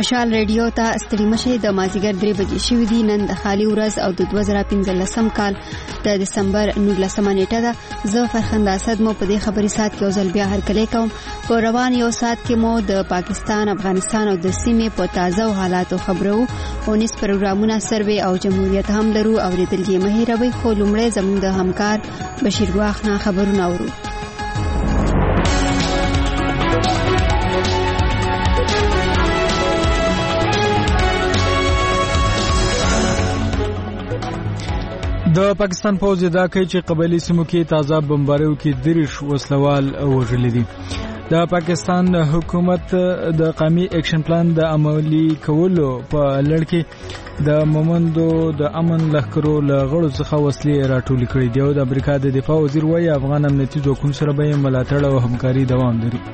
مشال ریډیو ته ستړي مشه د مازیګر 3 بجې شوې دي. نن د خالي ورځ او د 2015 کال د دسمبر 19 نیټه ده. زه فرخنده اسد مو په دې خبري سات کې اوزل بیا هرکلی کوم. په روان یو سات کې مو د پاکستان، افغانستان او د سیمې په تازه حالاتو خبرو او نس پروګرامونه سروې او جمهوریت هم درو او د دلګي مهیروي خو لومړی زموږ د همکار بشیر ګواخ نه خبرونه اورو. د پاکستان پوځ دا کوي چې قبایلی سیمو کې تازه بمباریو کې 30 وسلوال وژل دي. د پاکستان حکومت د قومي اکشن پلان د عملی کولو په لړ کې د مومندو د امن لخرو لغړو څخه وسلې راټول کړي دي او د امریکا د دفاع وزیر وايي افغان امنیتي ځواکونو سره به ملاتړ او همکاري دوام لري.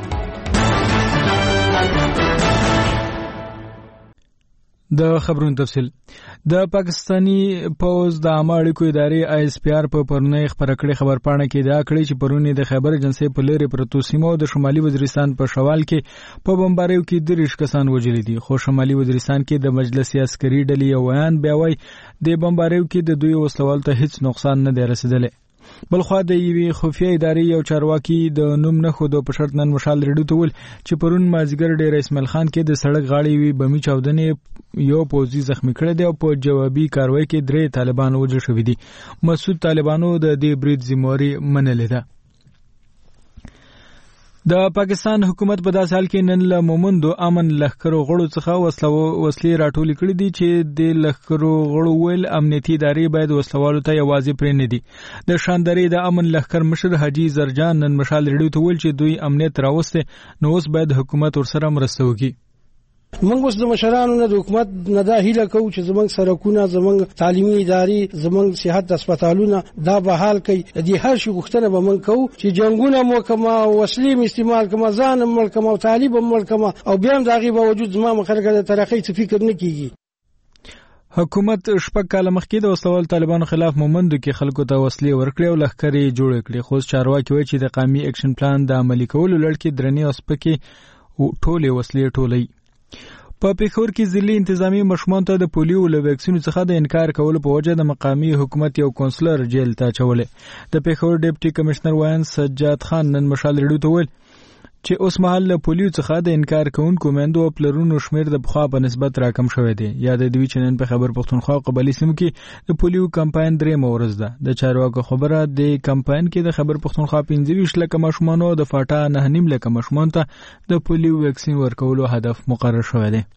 د خبرونو تفصیل. د پاکستانی پوز د عامه اړیکو ادارې ISPR په پرونی خبره کړې خبرپاڼه کې دا کړی چې پرونی د خیبر ایجنسی په لری پروتو سیمو د شمالي وزیرستان په شوال کې په بمباریو کې 30 کسان وژل دي. خو شمالي وزیرستان کې د مجلس عسکري ډلې یو بیان بیا وایي د بمباریو کې د دوی وسلوال ته هیڅ نقصان نه دی رسیدلی. بلخوا د یوې خفیه ادارې یو چارواکي د نوم نه خو د پشرت نن مشال ریډیو ته ول چې پرون مازیګر ډیر اسماعیل خان کې د سړک غاړې وی بمی چاودنې یو پوځي زخمی کړی دی او په جوابي کاروای کې 3 طالبان وژل شوي دي. مسعود طالبانو د دې برید ذمہواری منلې ده. د پاکستان حکومت په داسې حال کې نن له مومندو امن لخرو غړو څخه وسلې راټول کړي دي چې د لخرو غړو ول امنیتي ادارې باید وسلوالو ته یوازې پرې نه دي. د شاندرې د امن لخر مشر حاجی زرجان نن مشال ریډیو ته ول چې دوی امنیت راوسته نو اوس باید حکومت ورسره مرسته وکړي. موږ اوس د مشرانو نه د حکومت نه دا هیله کوو چې زموږ سرکونه، زموږ تعلیمي ادارې، زموږ صحت هسپتالونه دا به حال کوي. د هر شي غوښتنه به موږ کوو چې جنگونه مو کما وسلې استعمال کما ځان مل کما او طالب مل کما او بیا هم دغه باوجود زما مخرګه د ترقی څه فکر نه کیږي. حکومت شپږ کاله مخکې د وسلوال طالبانو خلاف مومندو کې خلکو ته وسلې ورکړې او لښکرې جوړ کړې. خو چارواکي وایي چې د قومي اکشن پلان د عملي کولو لړ کې درنې او سپکې ټولې وسلې ټولې. په پیښور کې ضلعي انتظامی مشمون ته د پولیو له ویکسینو څخه د انکار کولو په وجه د مقامی حکومت یو کونسلر جیل ته اچولې. د پیښور ډیپټي کمشنر وایان سجاد خان نن مشال ریډیو ته ویل چې اوس مهال له پولیو څخه د انکار کوونکو میندو او پلرونو شمیر د بخوا په نسبت راکم شوی دی. یا د دوی چنن په خبر پښتونخوا قبایلی سیمو کې د پولیو کمپاین 3 ورځ ده. د چارواکو خبره د کمپاین کې د خبر پښتونخوا 25 لک ماشومان او د فاټا 9.5 لک ماشومان ته د پولیو ویکسین ورکولو هدف مقرر شوی دی.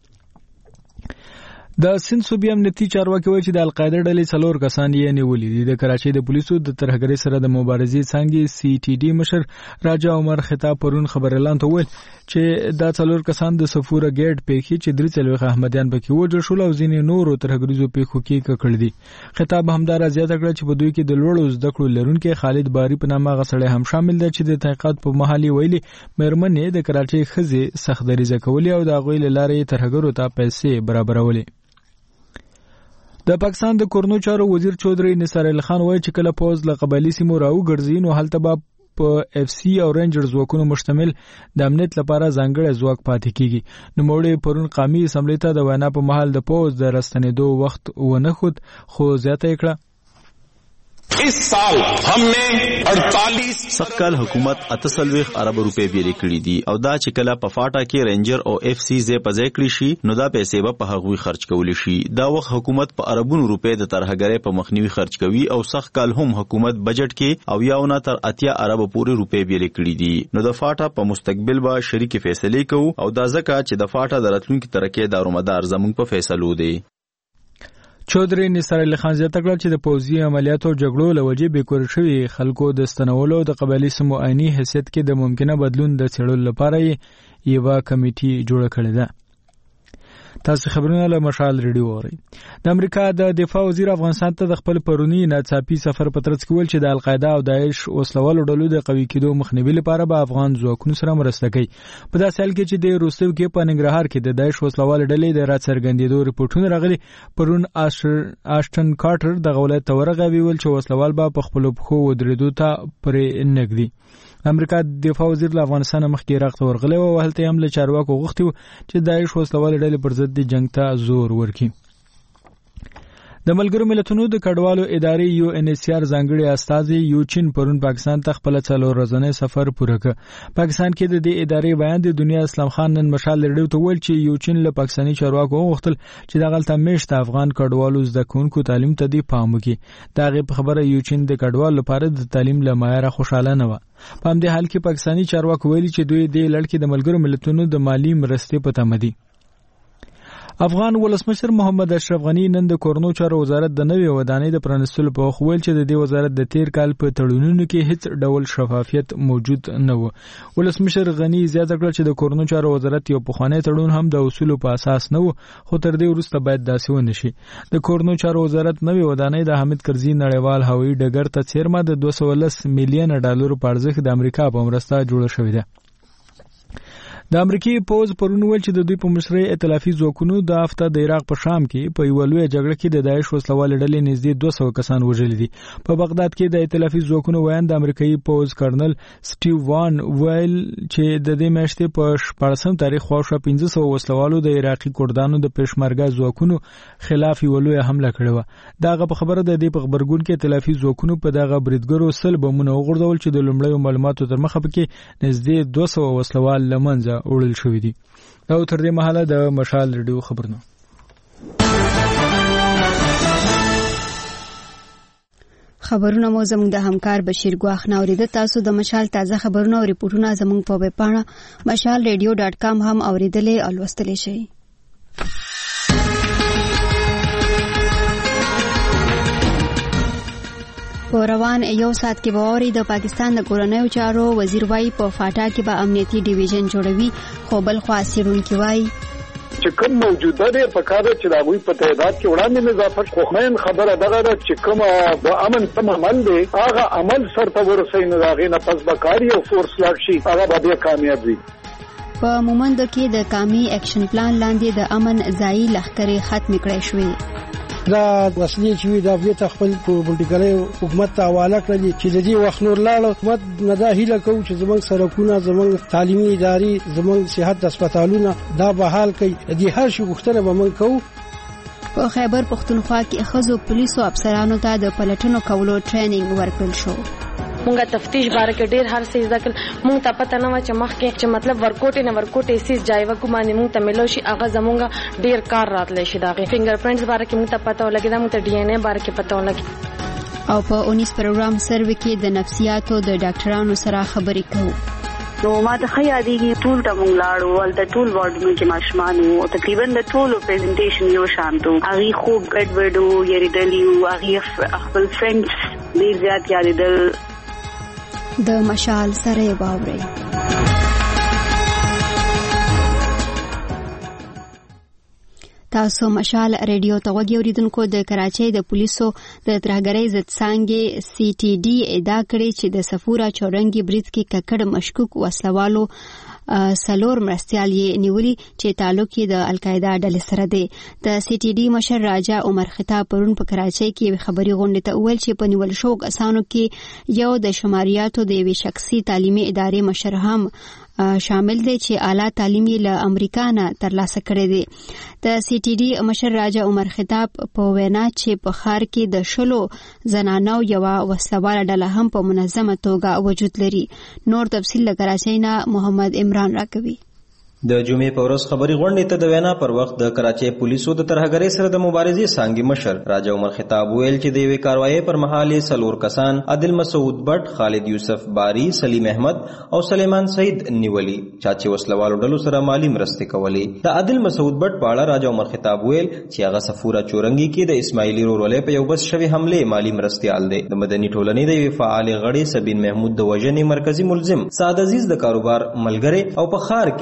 د سند صوبې امنیتي چارواکي وایي چې د القاعده ډلې 4 کسان یې نیولي دي. د کراچۍ د پولیسو د ترهګرۍ سره د مبارزې څانګې CTD مشر راجا عمر خطاب پرون خبر اعلان ته ویل چې دا 4 کسان د صفوره ګیټ پیښې چې 3 احمدیان پکې وژل شول او ځینې نورو ترهګریزو پیښو کې ککړ دي. خطاب همدار زیاته کړ چې په دوی کې د لوړو زده کړو لرونکي خالد باری په نامه غسړی هم شامل دی چې د تحقیقات په محلي ویلي مېرمنې د کراچۍ خزې سخت دریزه کولې او د غوی لارې ترهګرو ته پیسې برابرولې. د پاکستان د کورنو چارو وزیر چودري نثار علي خان وایي چې کله پوز له قبایلی سیمو راوګرځي نو هلته به په FC او رینجرز ځواکونو مشتمل د امنیت لپاره ځانګړی ځواک پاتې کیږي. نوموړی پرون قومي اسمبلی ته د وینا په محل د پوز د راستنېدو وخت ونه خود خو زیاته کړه. इस साल हमने 48 سقال حکومت 48 ارب روپے ویلې کړې دي او دا چې کله په فاټا کې رینجر او FC زې په ځای کړی شي نو دا پیسې به په هغوی خرج کول شي. دا وخت حکومت په اربونو روپے د ترهګرۍ په مخنیوي خرج کوي او سقال هم حکومت بجټ کې او یاونه تر 80 ارب پورې روپے ویلې کړې دي. نو د فاټا په مستقبل به شریک فیصله کوي او دا ځکه چې د فاټا د راتلونکي ترقې دارومدار زموږ په فیصلو دی. چودري نثار علي خان زیاته کړه چې د پوځي عملیاتو جګړو له وجې بیکور شوي خلکو د ستنولو د قبایلی سیمو عیني حیثیت کې د ممکنه بدلون د څېړلو لپاره یوه کمیټي جوړه کړې ده. تاسو خبرونه له مشال ریډیو اورئ. د امریکا د دفاع وزیر افغانستان ته د خپل پرونی ناڅاپي سفر په ترڅ کې ویل چې د القاعده او داعش وسلوالو ډلو د قوي کېدو مخنیوي لپاره به افغان ځواکونو سره مرسته کوي. په داسې حال کې چې د روسیې کې په ننګرهار کې د داعش وسلوال ډلې د راڅرګندېدو ریپورتونه راغلي. پرون آشټن کارټر د ولایت ته ورغی ویل چې وسلوال به په خپل پخو ودرېدو ته پرې نږدي. د امریکا دفاع وزیر له افغانستان مخکې عراق ته ورغلی و او هلته هم له چارواکو غوښتي و چې داعش وسلوالې ډلې پر ضد جنګ ته زور ورکړي. د ملګرو ملتونو د کډوالو ادارې UNHCR ځانګړي استازي یوچین پرون پاکستان ته خپل 4 ورځنی سفر پوره کړ. پاکستان کې د دې ادارې بیان د دنیا اسلام خان نن مشال لرډیو ته ویل چې یوچین له پاکستاني چارواکو وغوښتل چې د غلطه میشت افغان کډوالو زده کوونکو تعلیم ته دی پام وکړي. دا غي په خبره یوچین د کډوالو لپاره د تعلیم له معیار خوشاله نه و. په همدې حال کې پاکستاني چارواکو ویلي چې دوی د لړ کې د ملګرو ملتونو د مالی مرستې په تمه دي. افغان ولسمشر محمد اشرف غنی نن د کورنو چارو وزارت د نوې ودانۍ د پرانستلو په وخت ویل چې د دې وزارت د تیر کال په تړونونو کې هیڅ ډول شفافیت موجود نه و. ولسمشر غنی زیاته کړ چې د کورنو چارو وزارت یو پخوانی تړون هم د اصولو په اساس نه و، خو تر دې وروسته باید داسې ونه شي. د کورنو چارو وزارت نوې ودانۍ د حامد کرزي نړیوال هوایي ډګر ته څیرمه د 210 میلیون ډالرو په ارزښت د امریکا په مرسته جوړه شوې ده. د امریکای پوز پرون ویل چې د دوی په مشرۍ ائتلافي ځواکونو د هفته د عراق په شام کې په یو لوی جګړه کې د داعش وسلوالې ډلې نږدې 200 کسان وژل دي. په بغداد کې د ائتلافي ځواکونو ویان د امریکایي پوز کرنل سټیو وان ویل چې د دې میاشتې په 14 تاریخ خواوشا 1500 وسلوالو د عراقي کردانو د پېشمرګه ځواکونو خلاف یو لوی حمله کړې و. داغه په خبره د دې په خبرګون کې ائتلافي ځواکونو په دغه بریدګرو سل بمونه وغورځول چې د لومړیو معلوماتو تر مخه پکې نږدې 200 وسلوال لمنځه وړل شوې دي. دا تر دې مهاله د مشال ریډیو خبرونه. خبرونه مو زموږ د همکار بشیر ګواخ ناوریده. تاسو د مشال تازه خبرونه او ریپورتونه زموږ په ویب پاڼه mashalradio.com هم اوریدلې او لوستلې شئ. په روان یو ساعت کې به اوري د پاکستان د کورنیو چارو وزیر وايي په فاټا کې به امنیتي ډیویژن جوړوي، خو بل خوا سیرونکي وايي چې کوم موجوده دی په کار چې دا وی په تعداد کې وړاندې اضافه خوخمن خبره دغه ده چې کوم د امن تم عمل دی هغه عمل سرته ورسې نه راغی نه پس بکاری او فورس لاکشي هغه به کامیاب وي. په مومند کې د قومي اکشن پلان لاندې د امن ځای لښکرې ختم کړې شوې. دا وسلې چې دا بیا خپل پولیټیکل حکومت ته حواله کړل چې د دې وخت نور لاړ حکومت نه دا هیله کوي چې زموږ سرکونه زموږ تعلیمي ادارې زموږ صحت هسپتالونه دا بحال کړي. د هر شي غوښتنه به موږ کوو. په خیبر پختونخوا کې ښځو پولیسو افسرانو ته د پلټنو کولو ټریننګ ورکړل شو. مونږه تفتیش بار کې ډیر هر څه ځکه مونږ ته پته نه و چې مخکې چې مطلب ورکوټې سیس جایو کومه مونږ ته ملو شي هغه زمونږه ډیر کار راتلی شي دا فنگر پرینټس بار کې مونږ ته پته ولګی دا مونږ ته ډي ان اے بار کې پته ولګی. او په 19 پروګرام سروې کې د نفسیاتو د ډاکټرانو سره خبرې کوو. نو ما ته خیادیږي ټول ته مونږ لاړو ولته ټول وارډونو کې ماشومان او تقریبا د ټولو پریزنټیشن یو شانتو هغه خوب ګډ وډو یریدلیو هغه خپل فرندز ډیر زیات یادېدل. د مشال سره باوري تاسو مشال ریډیو ته وګورئ. اوریدونکو د کراچۍ د پولیسو د ترهګرۍ ضد څانګې CTD ادعا کړې چې د صفورا چورنګي برید کې ککړ مشکوک وسلوالو سلور مرستيال یې نیولي چې تعلق یې د القاعده ډلې سره دی. د CTD مشر راجا عمر خطاب پرون په کراچۍ کې خبري غونډه ته ویل چې په نیول شو کسانو کې یو د شماریاتو د یوې شخصي تعلیمي ادارې مشر هم شامل دی چې اعلی تعلیم یې له امریکا نه ترلاسه کړی دی. د CTD مشر راجا عمر خطاب په وینا چې په ښار کې د شلو زنانو یو وسلواله ډله هم په منظمه توګه وجود لري. نور تفصیل له کراچۍ نه محمد عمران راکوي. د جمعې په ورځ خبري غونډې ته د وینا پر وخت د کراچۍ پولیسو د ترهګرۍ سره د مبارزې څانګې مشر راجا عمر خطاب ویل چې د یوې کاروایۍ پر مهال سلور کسان عادل مسعود بټ، خالد یوسف باری، سلیم احمد او سلیمان سعید نیولي چې وسلوالو ډلو سره مالی مرستې کولې. د عادل مسعود بټ په اړه راجا عمر خطاب ویل چې هغه صفورا چورنګي کې د اسماعیلي رورولې په یو بس شوی حمله مالی مرستيال دی. د مدني ټولنې د یوې فعال غړي سبین محمود د وژنې مرکزی ملزم سعد عزیز د کاروبار ملګری او په ښار کې د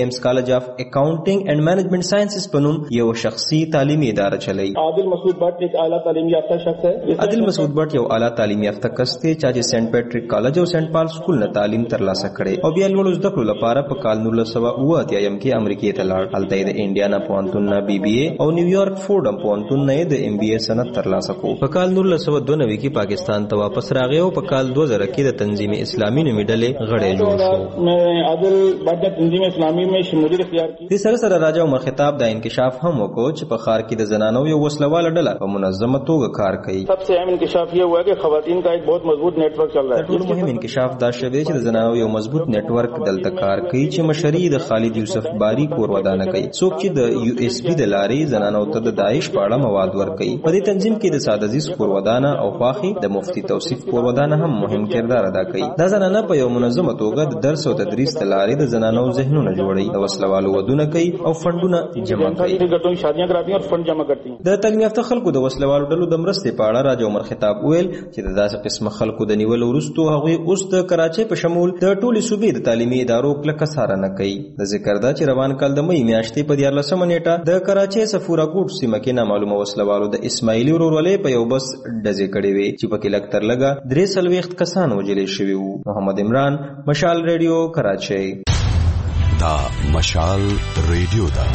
ایمز کالج اف اکاؤنټینګ اینڈ مینجمنٹ ساينسز په نوم یو شخصي تعلیمي اداره چلوي. عادل مسعود بٹ ایک اعلیٰ تعلیم یافتہ شخص ہے. عادل مسعود بٹ یو اعلیٰ تعلیم یافتہ کس دی چې سینټ پیټریک کالج او سینټ پال سکول نه تعلیم ترلاسه کړي او بیا لوړ زده کړو لپاره په کال 1980 کې امریکا ته لاړ. هلته د انډیانا پوهنتون نه بي بي اي او نیویارک فورډم پوهنتون نه د ام بي اي سند ترلاسه کړ. په کال 1992 کې پاکستان ته واپس راغی او په کال 2000 کې د تنظیم اسلامي نومي ډلې غړی جوړ شو. میں عادل بٹ تنظیم اسلامی میں شمولیت اختیار کی. د سره راجا عمر خطاب د انکشاف هم وکړ چې په ښار کې د زنانو یو وسلواله ډله په منظمه توګه کار کوي. سب سے اہم انکشاف یہ ہوا کہ خواتین کا ایک بہت مضبوط نیٹ ورک چل رہا ہے. ټول مهم انکشاف دا شوی چې د زنانو یو مضبوط نیٹ ورک دلته کار کوي چې مشري د خالد یوسف باری کور ودانه کوي. څوک چې د یو اس بي د لارې زنانو ته د داعش په اړه مواد ورکوي. په دې تنظیم کې د سعد عزیز کور ودانه او خواخي د مفتی توصیف کور ودانه هم مهم کردار ادا کوي. دا زنانه په یو منظمه توګه د درس او تدریس د لارې د زنانو ذهنونه جوړوي، د وسلوالو ودونه کوي او فندونه جمع کوي. شادیاں کراتی ہیں اور فنڈ جمع کرتی ہیں. د تعلیم یافته خلکو د وسلوالو ډلو د مرستې په اړه راجا عمر خطاب ویل چې د داسې قسم خلکو د نیولو وروسته هغوی اوس د کراچۍ په شمول د ټولې صوبې د تعلیمي ادارو کلکه څارنه کوي. د ذکر ده چې روان کال د مې میاشتې په 14 نیټه د کراچۍ صفورا کوټ سیمه کې نامعلومه وسلوالو د اسماعیلي ورورولۍ په یو بس ډزې کړې وې چې پکې لږ تر لږه 43 کسان وژلې شوي وو. محمد عمران، مشال ریډیو، کراچۍ. دا مشال ریډیو ده.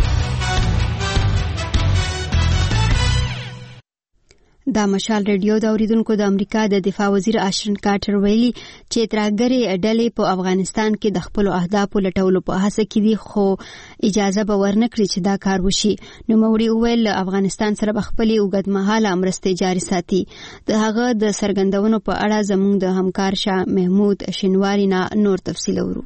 دا مشال ریډیو د اوریدونکو د امریکا د دفاع وزیر آشرن کارټر ویلي چې ترهګرې ډلې په افغانستان کې د خپلو اهدافو لټولو په هڅه کې دي، خو اجازه به ورنکړي چې دا کار وشي. نوموړي وویل افغانستان سره به خپلې اوږدمهاله مرستې جاري ساتي. د هغه د څرګندونو په اړه زموږ د همکار شاه محمود شینواري نه نور تفصیل اورو.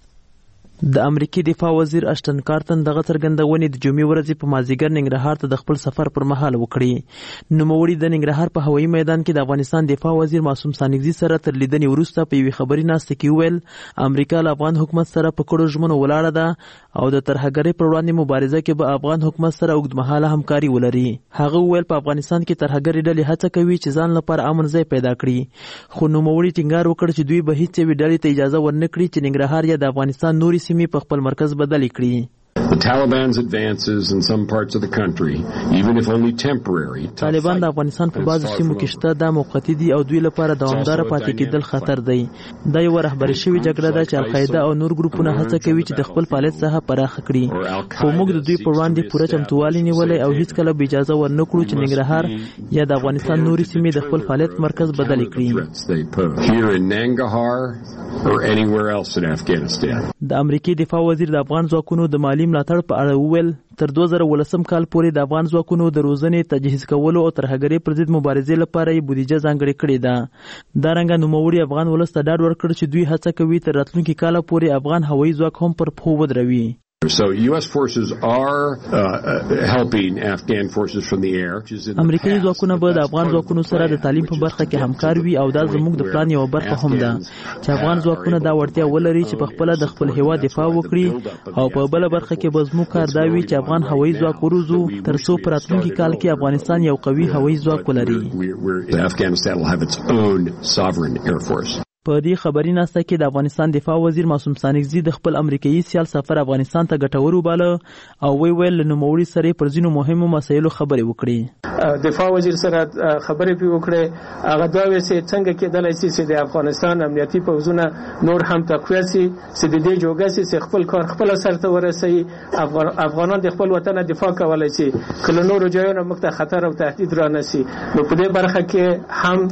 د امریکای دفاع وزیر اشتن کارتن دغه څرګندونې د جمعې ورځې په مازیګر ننګرهار ته د خپل سفر پر مهال وکړي. نوموړي د ننګرهار په هوایي میدان کې د افغانستان دفاع وزیر معصوم سانګزي سره تر لیدنې وروسته په یوې خبري ناسته کې وویل امریکا له افغان حکومت سره په کړو ژمنو ولاړه ده او د ترهګرۍ پر وړاندې مبارزه کې به افغان حکومت سره اوږدمهاله همکاري ولري. هغه وویل په افغانستان کې ترهګرۍ ډلې هڅه کوي چې ځان لپاره امن ځای پیدا کړي، خو نوموړي ټینګار وکړ چې دوی به هیڅ یوې ډلې ته اجازه ورنکړي چې ننګرهار یا د افغانستان نورې سیمې په خپل مرکز بدل کړي. The Taliban's advances in some parts of the country, even if only temporary. طالبان د افغانستان په بعضو سیمو کې شته، دا موقتي دي او دوی لپاره دوامداره پاتې کېدل خطر دی. دا یو رهبري شوې جګړه ده چې القاعده او نور ګروپونه هڅه کوي چې د خپل فعالیت څخه پراخه کړي، خو موږ د دوی پر وړاندې پوره چمتووالی نیولی او هیڅکله به اجازه ورنکړو چې ننګرهار یا د افغانستان نورې سیمې د خپل فعالیت مرکز بدل کړي. Here in Nangarhar or anywhere else in Afghanistan. د امریکای دفاع وزیر د افغان ځواکونو د مالی ملاتړ په اړه وویل تر 2018 کال پورې د افغان ځواکونو د روزنې، تجهیز کولو او ترهګرۍ پر ضد مبارزې لپاره یې بودیجه ځانګړې کړې ده. دارنګه نوموړي افغان ولس ته ډاډ ورکړ چې دوی هڅه کوي تر راتلونکي کال پورې افغان هوایي ځواک هم پر پښو ودروي. So US forces are helping Afghan forces from the air. امریکایي ځواکونه به د افغان ځواکونو سره د تعلیم په برخه کې همکار وي او دا زموږ د پلان یو برخه هم ده چې افغان ځواکونه دا وړتیا ولري چې په خپل د خپل هیواد دفاع وکړي او په بل برخه کې به زموږ کار دا وي چې افغان هوایي ځواک وروزو تر څو په راتلونکي کال کې افغانستان یو قوي هوایي ځواک ولري. Afghanistan will have its own sovereign air force. په دې خبري ناسته کې د افغانستان دفاع وزیر معصوم سانګزي د خپل امریکایي سیال سفر افغانستان ته ګټور وباله او ویل نوموړي سره پر ځینو مهمو مسایلو خبرې وکړي. دفاع وزیر سره خبرې پی وکړي، هغه دا وایي چې څنګه کېدلای شي چې د افغانستان امنیتي پوځونه نور هم تقویه شي، چې د دې جوګه چې خپل کار خپل سرته ورسوي. افغانان د خپل وطن دفاع کولای شي، کله نور ځایونو موږ ته خطر او تهدید را نشي. نو په دې برخه کې هم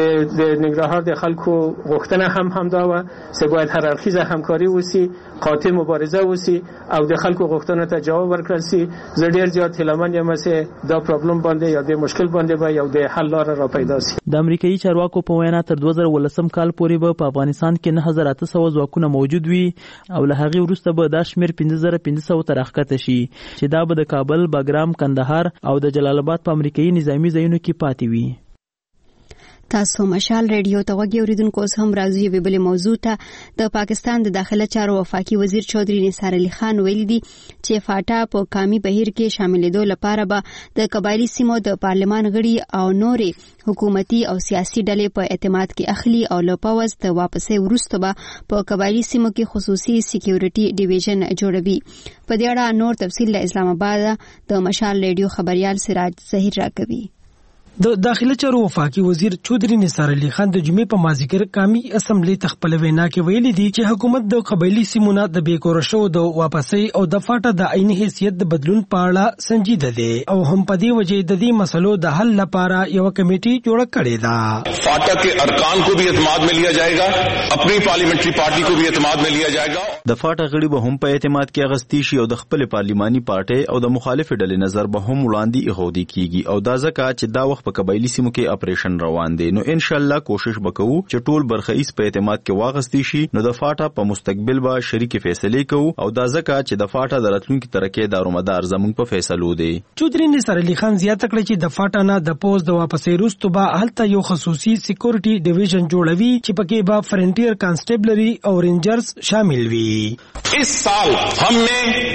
د ننګرهار د خلکو غوښتنه هم دا و چې باید هر اړخیزه همکاري وشي، قاطع مبارزه وشي او د خلکو غوښتنو ته جواب ورکړل شي. زه ډېر زیات هیلهمند یم چې دا پرابلم باندې یا د مشکل باندې به یو د حل لاره را پیدا شي. د امریکایي چارواکو په وینا تر 2018 کال پورې به په افغانستان کې 9800 ځواکونه موجود وي او له هغې وروسته به دا شمېر 15500 ته راښکته شي چې دا به د کابل، باګرام، کندهار او د جلال آباد په امریکایي نظامي ځایونو کې پاتې وي. تاسو مشال ریډیو ته وګورئ اوریدونکو اوس هم راځي یو بل موضوع ته. د پاکستان د داخله چارو وفاقي وزیر چودري نثار علي خان ویلي دي چې فاټا په قومي بهیر کې شاملېدو لپاره به د قبایلی سیمو د پارلمان غړي او نورې حکومتي او سیاسي ډلې په اعتماد کې اخلي او له پوز ته واپسې وروسته به په قبایلی سیمو کې خصوصي سکیورټي ډیویژن جوړوي. په دې اړه نور تفصیل د اسلام آباد د مشال ریډیو خبريال سراج ظهیر راکوي. د داخله چارو وفاقي وزیر چودري نثار علي خان د جمعې په مازیګر قومي اسمبلی تخپل وینا کې ویلي دي چې حکومت د قبایلی سیمونو د بیکور شو د واپسۍ او د فاټا د عیني حیثیت د بدلون په اړه سنجیده دي او هم په دې وجه د دې مسلو د حل لپاره یو کمیټي جوړ کړې ده. فاټا के ارکان को भी اعتماد में लिया जाएगा, अपनी parliamentary party को भी اعتماد में लिया जाएगा. د فاټا غړي به هم په اعتماد کې اغستی شي او د خپل پارلماني پارټي او د مخالف ډلې نظر به هم وړاندې ایښودل کیږي او دا ځکه چې دا وخت په قبایلی سیمو کې اپریشن روان دي. نو ان شاء الله کوشش وکړو چې ټول برخیز په اعتماد کې واغستی شي. نو د فاټا په مستقبل به شریک فیصله کوو او دا ځکه چې د فاټا د راتلونکي ترکه دارومدار زموږ په فیصلو دي. چودري نثار علي خان زیاته کړې چې د فاټا نه د پوز د واپسې وروسته به هلته یو خصوصي سکیورټي ډیویژن جوړوي چې پکې به فرنټیر کانسټیبلری او رینجرز شامل وي. इस साल हमने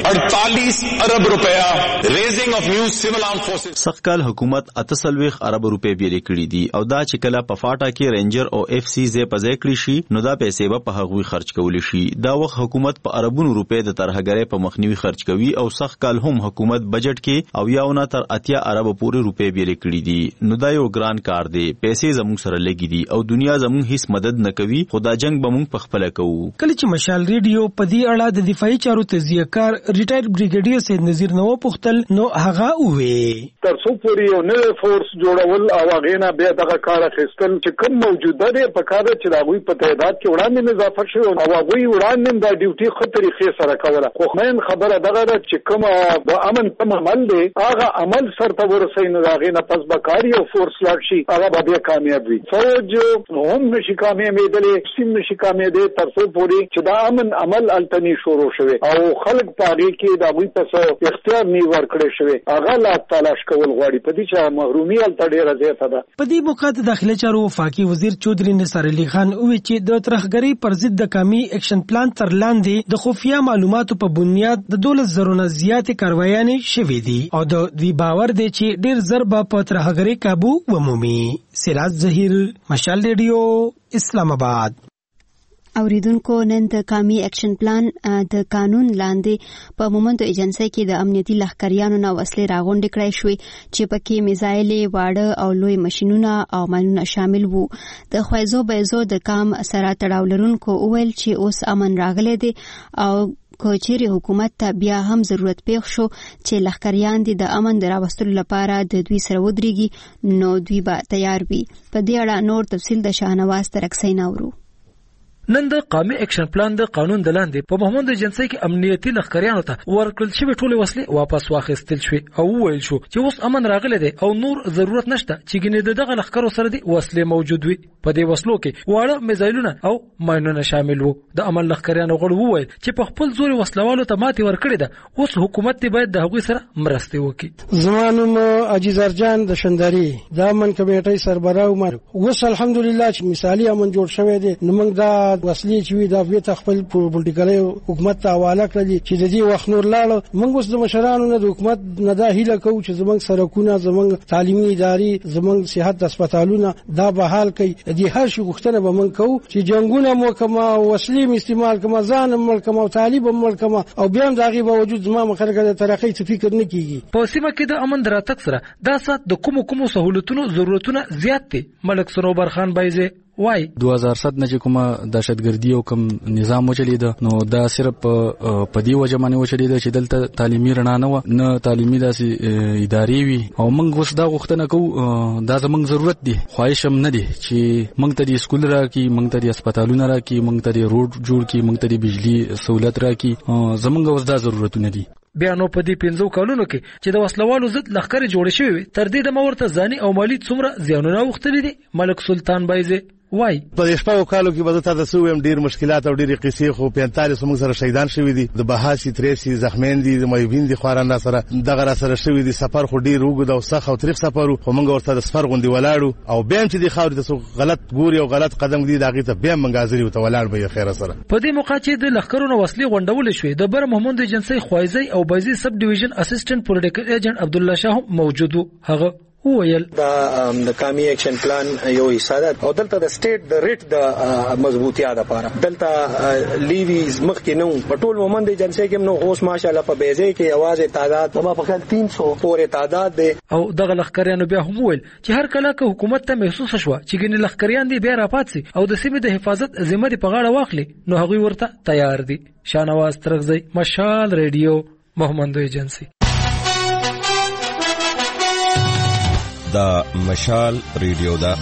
48 अरब रुपया raising of new civil armed forces سخکال حکومت 48 ارب روپے بیرې کړې دي او دا چې کله په فاټا کې رینجر او اف سی زې په ځای کړی شي نو دا پیسې به په هغوی خرج کول شي. دا وخت حکومت په اربونو روپے د ترهګرۍ په مخنیوي خرج کوي او سخکال هم حکومت بجټ کې او یاونه تر 80 ارب پورې روپے بیرې کړې دي. نو دا یو ګران کار دی, پیسې زموږ سره لګي دي او دنیا زموږ هیڅ مدد نه کوي. خدا جنگ به موږ په خپل کوو. کله چې مشال ریډیو په دې اړه د دفاعي چارو تجزیه کار ریټایر بریګیډیر سید نذیر نو پختل نو هغه وې تر څو پورې یو نوې فورس جوړول او هغه نه بیا دغه کار اخیستل چې کوم موجوده دی په کار چې هغه په تعداد کې وړاندې اضافه شوی او هغه وړاندې د ډیوټي خطرې خې سره کوله. خو مین خبره دغه ده چې کوم د امن تم عمل دی هغه عمل سره ورسې نه هغه نه پس بکاری او فورس لاړ شي هغه به کامیاب وي. فوج هم نشي کامیابېدلې, سیم نشي کامیابېدې تر څو پورې چې دا امن عمل التنی شروع شوی او خلک پاره کې دا وی تاسو اختیار نی ورکړی شوی هغه لا تلاش کول غواړي په دې چې محرومي الته ډیره زیاته ده. په دې موقع د داخله چارو وفاقي وزیر چودري نثار علي خان وی چې د ترهګرۍ پر ضد د قومي اکشن پلان تر لاندې د خفیه معلوماتو په بنیاد د 12,000 نه زیاتې کاروایانې شوې دي او د دوی باور دی چې ډیر زر به په ترهګرۍ قابو ومومي. سراج ظهیر, مشال ریډیو, اسلام آباد. اوریدونکو نن د قومي اکشن پلان د قانون لاندې په مومندو ایجنسی کې د امنیتي لښکریانو نه وسلې راغونډې کړای شوې چې پکې میزایلې, واړه او لوی ماشینونه او مالونه شامل وو. د خویزو بیزو د کام سره تړاو لرونکو وویل چې اوس امن راغلی دی او کوچيري حکومت ته بیا هم ضرورت پیښ شو چې لښکریان دي د امن د راوستلو لپاره د دوی سره ودرېږي نو دوی به تیار وي. په دې اړه نور تفصیل د شاهنواز ترکسین اورو. نن د قومي اکشن پلان د قانون د لاندې په محمد ایجنسی کې امنیتي لښکریانو ته ورکړل شوی ټول وسلې واپس واخیستل شوی او ویل شو چې اوس امن راغلی دی او نور ضرورت نشته چې ګنې دغه لښکرو سره دي وسلې موجود وي. په دې وسلو کې واړه میزایلونه او ماینونه شامل وو. د امن لښکریانو غړو وویل چې په خپل زور وسلوالو ته ماتې ورکړې ده اوس حکومت دی باید د هغوی سره مرسته وکړي. زمانم عجیزر جان د شندري د امن کمیټې سربراہ عمر اوس الحمدلله چې مثالی امن جوړ شوی دی نو موږ دا وسلې چې وي دا بیا خپل پولیټیکل حکومت ته حواله کړل چې د دې وخت نور لاړ. موږ اوس د مشرانو نه د حکومت نه دا هیله کوو چې زموږ سرکونه, زموږ تعلیمي ادارې, زموږ صحت هسپتالونه دا بحال کړي. د هر شي غوښتنه به موږ کوو چې جنگونه مو کما وسلې استعمال کما ځان ملک کما طالب ملک کما او بیا هم دغه باوجود زما مخالفت د ترقی څه فکر نه کیږي. په سیمه کې د امن دراتک سره دا سات د کومو سہولتونو ضرورتونه زیات دي. ملک سنوبر خان بایزه وای 2007 نه چې کومه دهشتګردي او کوم نظام وچلید نو دا صرف په دې وجه باندې وچلید چې دلته تعلیمي رڼا نه تعلیمي داسې ادارې وي او موږ اوس دا غوښتنه کوو دا زموږ ضرورت دی. خواهش هم نه دی چې موږ ته د سکول راکړي, موږ ته د هسپتالونه راکړي, موږ ته د روډ جوړ کړي, موږ ته د بجلی سہولت راکړي. زموږ اوس دا ضرورتونه دي. بیا نو په دې 15 کلونو کې چې د وسلوالو ضد لښکرې جوړې شوې تر دې د مورته ځاني او مالی څومره زیانونه وختلې دي. ملک سلطان بایزه وای په شپږ کالو کې به تاسو ته ویم ډیر مشکلات او ډیر قصې خو 45 موږ سره شهیدان شوي دي د بهاسي تریسي زخمین دي د مېبین دي خواران سره دغه سره شوي دي سفر خو ډیر وګد او سخت او تاریخ سفر خو موږ ورته د سفر غوندي ولاړو او بیا چې د خاورې تاسو غلط ګوري او غلط قدم دی دغه ته بیا موږ حاضر یو ته ولاړ به خیر سره په دې موقع چې د لخرونو وسلې غونډول شوې د بر محمد ایجنسی خوایزي او بایزي سب ډیویژن اسسټنټ پولیټیکل ایجنټ عبد الله شاه موجود هغه وویل د قومي اکشن پلان یو حصہ ده او دلته د سټیټ د ریټ د مضبوطیا ده لپاره دلته لیویز مخکې نو په ټول مومند ایجنسی کې نو اوس ماشاءالله په بیزه کې आवाज تعداد ما په خیال 300 پورې تعداد ده او دغه لخکریانو بیا هم ویل چې هر کله که حکومت ته محسوس شوه چې ګنې لخکریان دي بیا راپاتسي او د سیمې د حفاظت ذمہ دي په غاړه واخلي نو هغوی ورته تیار دي. شاهنواز ترغزی، مشال ریډیو، محمد ایجنسی. دا مشال ریډیو دا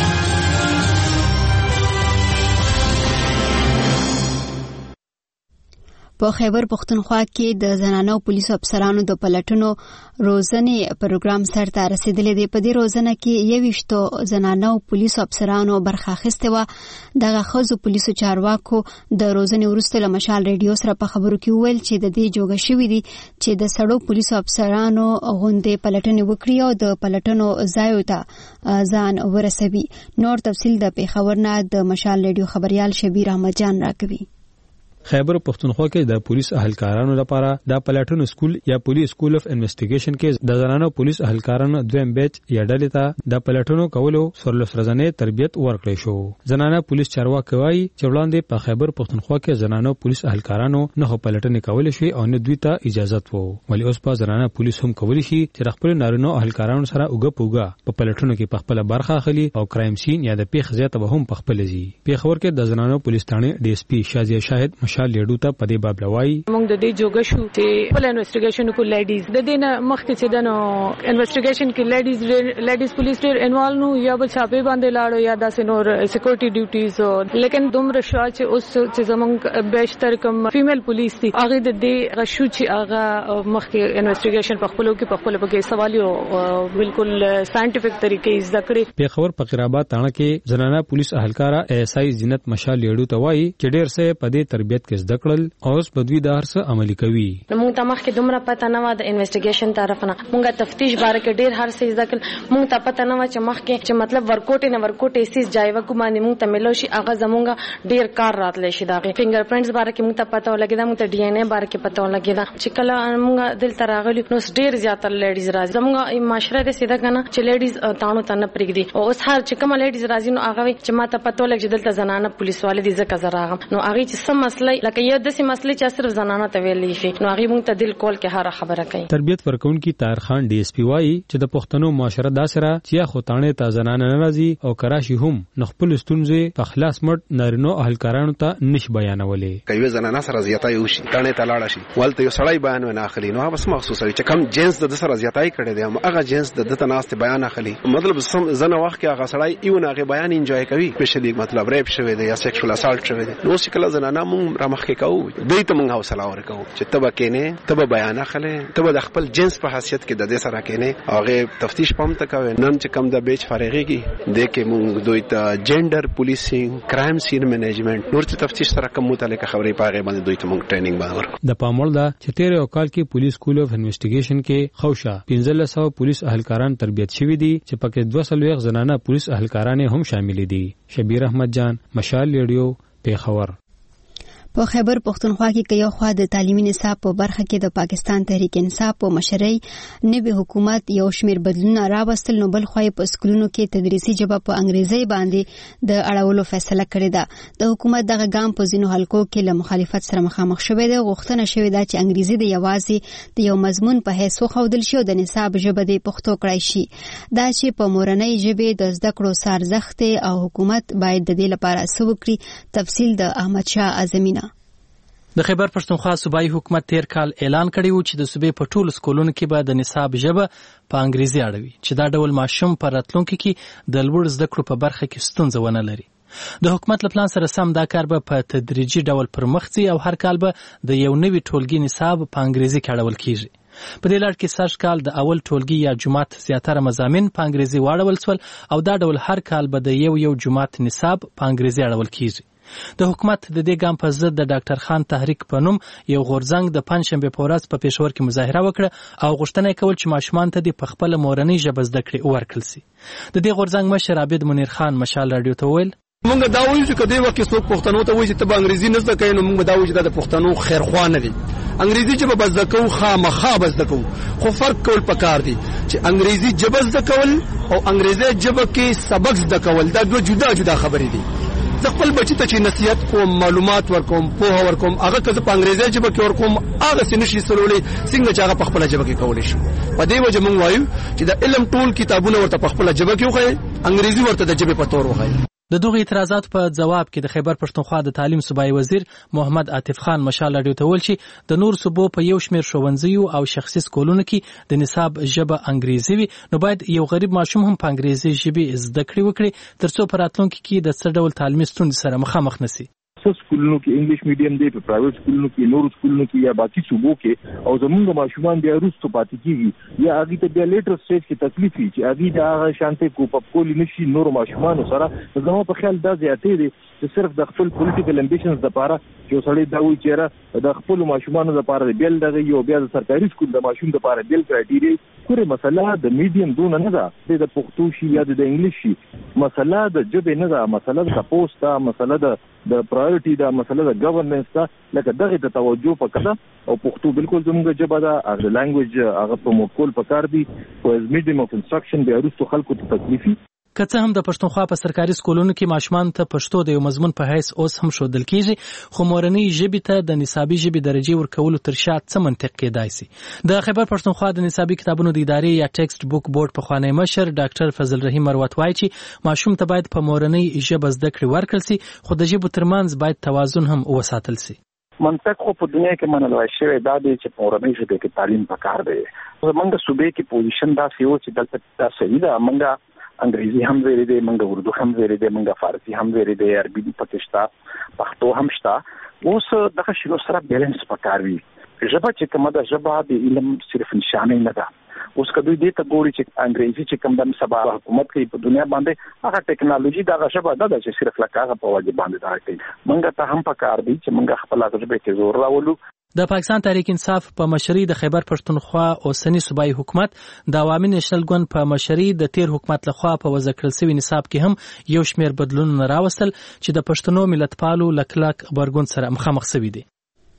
په خیبر پختونخوا کې د زنانو پولیسو افسرانو د پلټنو روزنې پروګرام سرته رسیدلی دی. په دې روزنه کې 21 زنانو پولیسو افسرانو برخه اخیستې وه. دغه ښځو پولیسو چارواکو د روزنې وروسته له مشال ریډیو سره په خبرو کې وویل چې د دې جوګه شوي دي چې د سړو پولیسو افسرانو غوندې پلټنې وکړي او د پلټنو ځایو ته ځان ورسوي. نور تفصیل د پیښور نه د مشال ریډیو خبريال شبیر احمد جان راکوي. خیبر پختونخوا کې د پولیس اهلکارانو لپاره د پلټنو سکول یا پولیس سکول اف انویسټیګیشن کې د زنانو پولیس اهلکارانو دویم بیچ یا ډلې ته د پلټنو کولو سرلوس رضانې تربیت ورکړی شو. زنانه پولیس چارواکي وایي چې وړاندې په خیبر پختونخوا کې زنانو پولیس اهلکارانو نه پلټنې کولې شي او نه دوی ته اجازه وو، ولی اوس په زنانه پولیس هم کولی شي چې خپل نارینه اهلکارانو سره اوګه په پلټنو کې په خپل برخه اخلي او کرایم سین یا د پیښ ځای ته هم په خپل ځي. پیښور کې د زنانو پولیس ثانه ډي اس پی شازیه شاهد مشال لیډو ته په دې باب لوي موږ د دې جوګه شو چې خپل انویسټیګیشن کو لیډیز د دې نه مخکې چې دنو انویسټیګیشن کې لیډیز پولیس ډېر انوالو نو یا بل چاپې باندې لاړو یا داسې نور سکیورټي ډیوټیز لیکن دومره شو چې اوس چې زمونږ بیشتر کم فیمیل پولیس دي هغه د دې غشو چې هغه مخکې انویسټیګیشن په خپلو کې سوالیو بالکل ساينټیفیک طریقې زده کړې. پیښور فقیرآباد تاڼه کې زنانه پولیس اهلکارا ایس آی زینت مشال لیډو ته وایي چې ډېر څه په دې تربیت کې زده کړل او اوس بدوی د هر څه عملي کوي. موږ ته مخکې دومره پته نه و د انویسټیګیشن طرف نه، موږ تفتیش باره کې ډېر هر څه زده کړل. موږ ته پته نه و چې مخکې چې مطلب ورکوټ ایسیس جایوه کوم باندې موږ ته ملو شي هغه زمونږ ډېر کار راتلی شي. دغه فینګر پرینټس باره کې موږ ته پته ولګېده، موږ ته ډي ان اے باره کې پته ولګېده چې کله موږ دلته راغلي نو ډېر زیاتره لیډیز راځي. زمونږ معاشره دې سیده کنه چې لیډیز تاڼو ته نه پرېږدي او اوس هر چې کومه لیډیز راځي نو هغه چې ما ته پته ولګي چې دلته زنانه پولیس والے دي ځکه زه راغم نو هغه چې سم مسله لکه یو داسې مسله چې صرف زنانه ته ویلې شي نو هغه مونږ ته دل کول کې هر خبره کوي. تربیت ورکونکي طاهر خان ډي اس پی وایي چې د پښتنو معاشره داسره چې خو تاڼه ته زنانه ناراضي او کراشي هم نخپل ستونزې په خلاص مړ نارینو اهلکارانو ته نش بیانولې. کوي زنانه سره زیاتای وشي تاڼه ته لاړ شي ولته یو سړی بیان نه اخلي نو هغه بس مخصوص چې کم جنس د سره زیاتای کړي دی هغه جنس د دته ناست بیان اخلي مطلب سم زنه وخت کې هغه سړی ایونه هغه بیان انجوای کوي سپیشلی مطلب ریپ شوی دی یا سیکشوال اسالټ شوی دی نو چې کله زنانه مونږ را مخ کې کوو دوی ته مونږ حوصله ورکو چې تبه کینه تبه بیان اخلي تبه د خپل جنس په حیثیت کې د دې سره کینه هغه تفتیش پم ته کوي نن چې کم د بیچ فارغيږي د کې مونږ دوی ته جندر پولیسینګ کرایم سین منیجمنت نور چې تفتیش سره کوم متعلق خبرې پاغه باندې دوی ته مونږ ټریننګ باندې د پامول دا چې 13 کال کې پولیس سکول اف انویسټیګیشن کې خوشا 1500 پولیس اهلکاران تربیت شوي دي چې پکې 200 زنانه پولیس اهلکاران هم شامل دي. شبیر احمد جان، مشال ریډیو، پیښور. په خیبر پختونخوا کې یو خوا د تعلیمي نصاب په برخه کې د پاکستان تحریک انصاف په مشرۍ نوی حکومت یو شمیر بدلونه راوستل نو بل خو په سکولونو کې تدریسي ژبه په انګریزي باندې د اړولو فیصله کړې ده. د حکومت دغه ګام په ځینو حلقو کې له مخالفت سره مخامخ شوی دی. غوښتنه شوې ده چې انګریزي د یوازې د یو مضمون په حیث وښودل شي او د نصاب ژبه د پښتو کړای شي. دا چې په مورنۍ ژبې د زده کړو سرزخت او حکومت باید د دې لپاره څه وکړي. تفصیل د احمد شاه اعظمینه. د خیبر پښتونخوا صوبایي حکومت تیر کال اعلان کړی و چې د صوبې په ټولو سکولونو کې به د نصاب ژبه په انګریزي اړوي چې دا ډول ماشوم په راتلونکي کې د لوړ زده کړو په برخه کې ستونزه ونه لري. د حکومت له پلان سره سم دا کار به په تدریجي ډول پرمخ ځي او هر کال به د یو نوي ټولګي نصاب په انګریزي کې اړول کیږي. په دې لړ کې سږ کال د اول ټولګي یا جماعت زیاتره مضامین په انګریزي واړول شول او دا ډول هر کال به د یو جماعت نصاب په انګریزي اړول کیږي. د حکومت د دې ګام په ضد د ډاکټر خان تحریک په نوم یو غورځنګ د پنځشنبه په ورځ په پېښور کې مظاهره وکړه او غوښتنه کول چې ماشومان ته په خپل مورنۍ ژبه زده کړې ورکړل شي. د دې غورځنګ مشر عابد منیر خان مشال رادیو ته وویل مونږ دا وایو چې کدی وخت څوک پښتنو ته وایي چې ته انګریزي نه زده کوي نو مونږ دا وایو چې د پښتنو خیرخوا نه دي. انګریزي ژبه بس زده کوو خامخا بس زده کوو خو فرق کول پکار دي چې انګریزي ژبه زده کول او انګریزي ژبه کې سبق زده کول دا دوه جدا جدا خبرې دي. زه خپل بچی ته چې نصیحت کوم معلومات ورکوم پوهه ورکوم هغه که زه په انګریزي ژبه کې ورکوم هغه څه نشي سلولی څنګه چې هغه په خپله ژبه کې کولی شي. په دې وجه موږ وایو چې د علم ټول کتابونه ورته په خپله ژبه کې وښایي انګریزي ورته د ژبې په تور وښایي. د دغه اعتراضات په جواب کې د خیبر پښتونخوا د تعلیم صوبایي وزیر محمد عاطف خان مشال رادیو ته ویل چې د نور صوبو په یو شمېر ښوونځیو او شخصي سکولونو کې د نصاب ژبه انګریزي وي نو باید یو غریب ماشوم هم په انګریزي ژبې زده کړې وکړي ترڅو په راتلونکي کې د څه ډول تعلیمي ستونزې سره مخامخ نشي. سکولونو کې انګلیش میډیم دی په پرایویټ سکولونو کې نور سکولونو کې یا باقي صوبو کې او زمونږ ماشومان بیا وروسته پاتې کیږي یا هغه ته بیا لیټر سټیج کې تکلیف وي چې هغه د هغه شانتي کوپ اپ کولی نشي نور ماشومان سره. زموږ په خیال دا زیاتې دي چې صرف د خپل پولیټیکل امبیشنز لپاره چې سړی دا وایي چې د خپل ماشومان لپاره بیل دغه یو بیا د سرکاري سکول د ماشوم لپاره بیل کرایټیریا کومه مسله د میډیم دون نه ده د پښتو شي یا د انګلیش شي مسله د ژبې نه ده مسله د پوسټ ده مسله د پرایورټي دا مسله د ګورننس دا لکه دغه ته توجه وکړه او پښتو بالکل زموږ ژبه ده هغه لانګویج هغه پروموټ کول پکار دي او از میډیم اف انستراکشن بیا وروسته خلکو ته تکلیفي که څه هم د پښتونخوا په سرکاري سکولونو کې ماشومان ته پښتو د یو مضمون په حیث اوس هم ښودل کیږي خو مورنۍ ژبې ته د نصابي ژبې درجې ورکولو تر شا څه منطق کېدای شي. د خیبر پښتونخوا د نصابي کتابونو د ادارې یا ټیکسټ بوک بورډ پخوانی مشر ډاکټر فضل رحیم مروت وایي چې ماشوم ته باید په مورنۍ ژبه زده کړې ورکړل شي خو د ژبو ترمنځ باید توازن هم وساتل شي. منطق خو په دنیا کې منل شوی دا دی چې په مورنۍ ژبه کې تعلیم پکار دی. زمونږ صوبې کې پوزیشن دا سی و چې دلته دا صحیح ده منګه انګریزي هم ویری دی منګه اردو هم ویری دی منګه فارسی هم ویری دی عربي پکشتا پښتو هم شتا اوس دغه شنو سره بیلانس پکار وي. ژبه چې کومه ده ژبه د علم صرف نشانه نه ده. اوس کدوې دې ته ګوري چې انګریزي چې کوم د سبا حکومت کوي په دنیا باندې هغه ټیکنالوژي دغه ژبه ده چې صرف لکه په واجب باندې دا کوي منګه ته هم پکار دی چې منګه خپل ژبه کې زور راولو. د پاکستان تحریک انصاف په مشرۍ د خیبر پښتونخوا اوسنی صوبایي حکومت د عوامي نېشنل ګوند په مشرۍ د تیر حکومت لخوا په وضع کړل شوی نصاب کې هم یو شمېر بدلونونه راوستل چې د پښتنو ملتپالو لکلک غبرګون سره مخامخ شوي دي.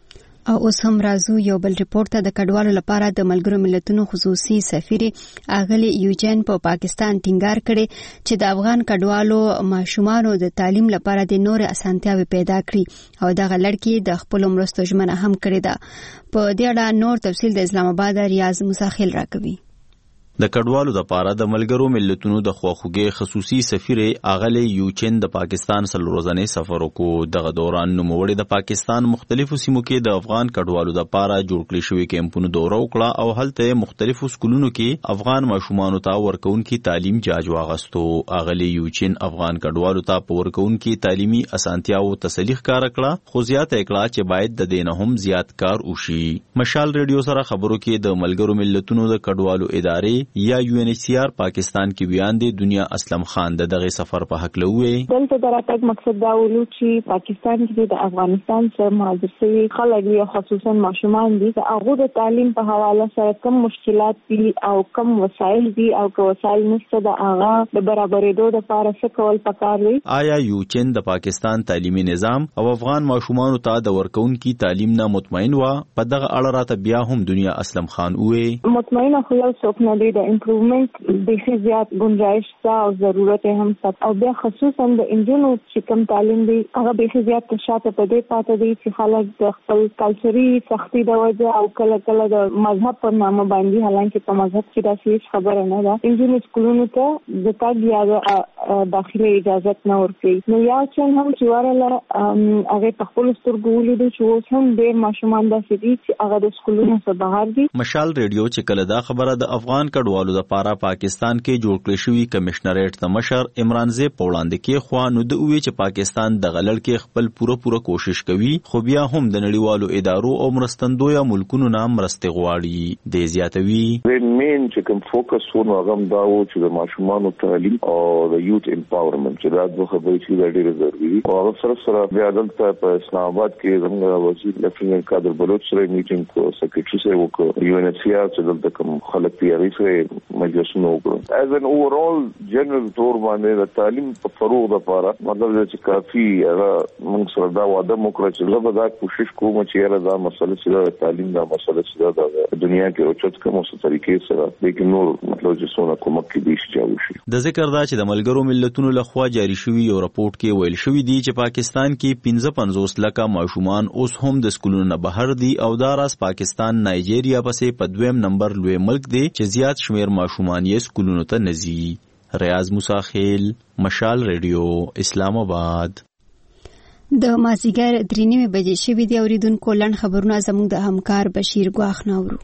او اوس هم راځو یو بل ریپورت ته. د کډوالو لپاره د ملګرو ملتونو خصوصي سفیر اغلی یوجن په پاکستان ټینګار کړي چې د افغان کډوالو ماشومانو د تعلیم لپاره د نور اسانتیاوي پیدا کړي او دغه لړکی د خپل مرستو ژمنه هم کړې ده. په دې اړه نور تفصیل د اسلام آباد ریاض مساخیل راکوي. د کډوالو د پاره د ملګرو ملتونو د خواخوږي خصوصي سفیر اغلی یوچن د پاکستان سره ورځنی سفر وکړ. دغه دوران نوموړي د پاکستان مختلفو سیمو کې د افغان کډوالو د پاره جوړ کړی شوی کیمپونو دوره وکړه او هلته مختلفو سکولونو کې افغان ماشومانو ته ورکوونکي تعلیم جاج واغستو. اغلی یوچن افغان کډوالو ته په ورکوونکي تعلیمي اسانتیاو تسلیح کار کړه خو زیات کړه چې باید د دینه هم زیات کار وشي. مشال ریډیو سره خبرو کې د ملګرو ملتونو د کډوالو ادارې یا UNHCR پاکستان کې بیان دی دنیا اسلم خان دغه سفر په حق لوي. دلته دراتګ مقصد دا ولو چې پاکستان کې د افغانستان سره مهاجر شوي خلک یا خصوصا ماشومان دي هغه د تعلیم په حواله سره کم مشکلات دي او کم وسایل دي او که وسایل نشته د هغه د برابرېدو لپاره څه کول پکار دي. آیا یوچن د پاکستان تعلیمي نظام او افغان ماشومانو ته د ورکوونکي تعلیم نه مطمئن و؟ په دغه اړه راته بیا هم دنیا اسلم خان وې مطمئن خو یو څوک نه دی د امپروومنت د زیات گنجائش او ضرورت هم ست او بیا خصوصا د انجونو چې کوم تعلیم دی هغه به زیات شاته پدې پاتې دي چې خلک د خپل کلچري سختي د وجه او کله کله د مذهب په نامه باندې حالانکه په مذهب کې داسې خبره نه ده انجونو سکولونو ته د تاګ یا داخلي اجازه نه ورکړي. نو یا چې هم چې ورله هغه په خپل سترګو ولیدو چې اوس هم ډېر ماشومان داسې دي چې هغه د سکولونو څخه بهر دي. مشال ریډیو چې کله دا خبره د افغان کډوالو لپاره پاکستان کې جوړ کړی شوی کمشنریټ د مشر عمران زیب په وړاندې کې خو نو د وی چې پاکستان د غلړ کې خپل پوره کوشش کوي خو بیا هم د نړیوالو ادارو او مرستندوی ملکونو نام مرستې غواړي. د زیاتوي مین چې کوم فوکس ونه غم دا و چې د ماشومان تعلیم او د یوت امپاورمنت چې دا د خبرې چې د ډېر ضروري دي او سره بیا دلته په اسلام آباد کې زموږ وزیر لیفټیننټ قادر بلوچ سره میټینګ کو سیکریټری سره وکړو یو ان ایچ سی آر چې دلته کوم خلک پیری سره مجلسونه وکړو ایز ان اوورال جنرال تور باندې د تعلیم په فروغ لپاره مطلب چې کافي هغه موږ سره دا وعده وکړه چې زه به دا کوشش کوم چې دا مسله چې تعلیم دا مسله چې د دنیا کې اوچت کوم څه طریقې سره لیکن نور مطلب چې څونه کومک کې دي چې شي. د ذکر دا چې د ملګرو ملتونو لخوا جاری شوی یو راپورټ کې ویل شوی دی چې پاکستان کې 55 لکه ماشومان اوس هم د سکولونو نه بهر دي او دا راس پاکستان نایجیریا پسې په دویم نمبر لوی ملک دی چې زیات شمیر ماشومان یې سکولونو ته نزي. ریاض موسی خیل، مشال ریډیو، اسلام آباد. د مازیګر 3:30 بجې شوې دی. اوریدونکو لړن خبرونه زموږ د همکار بشیر ګواخ ناورو.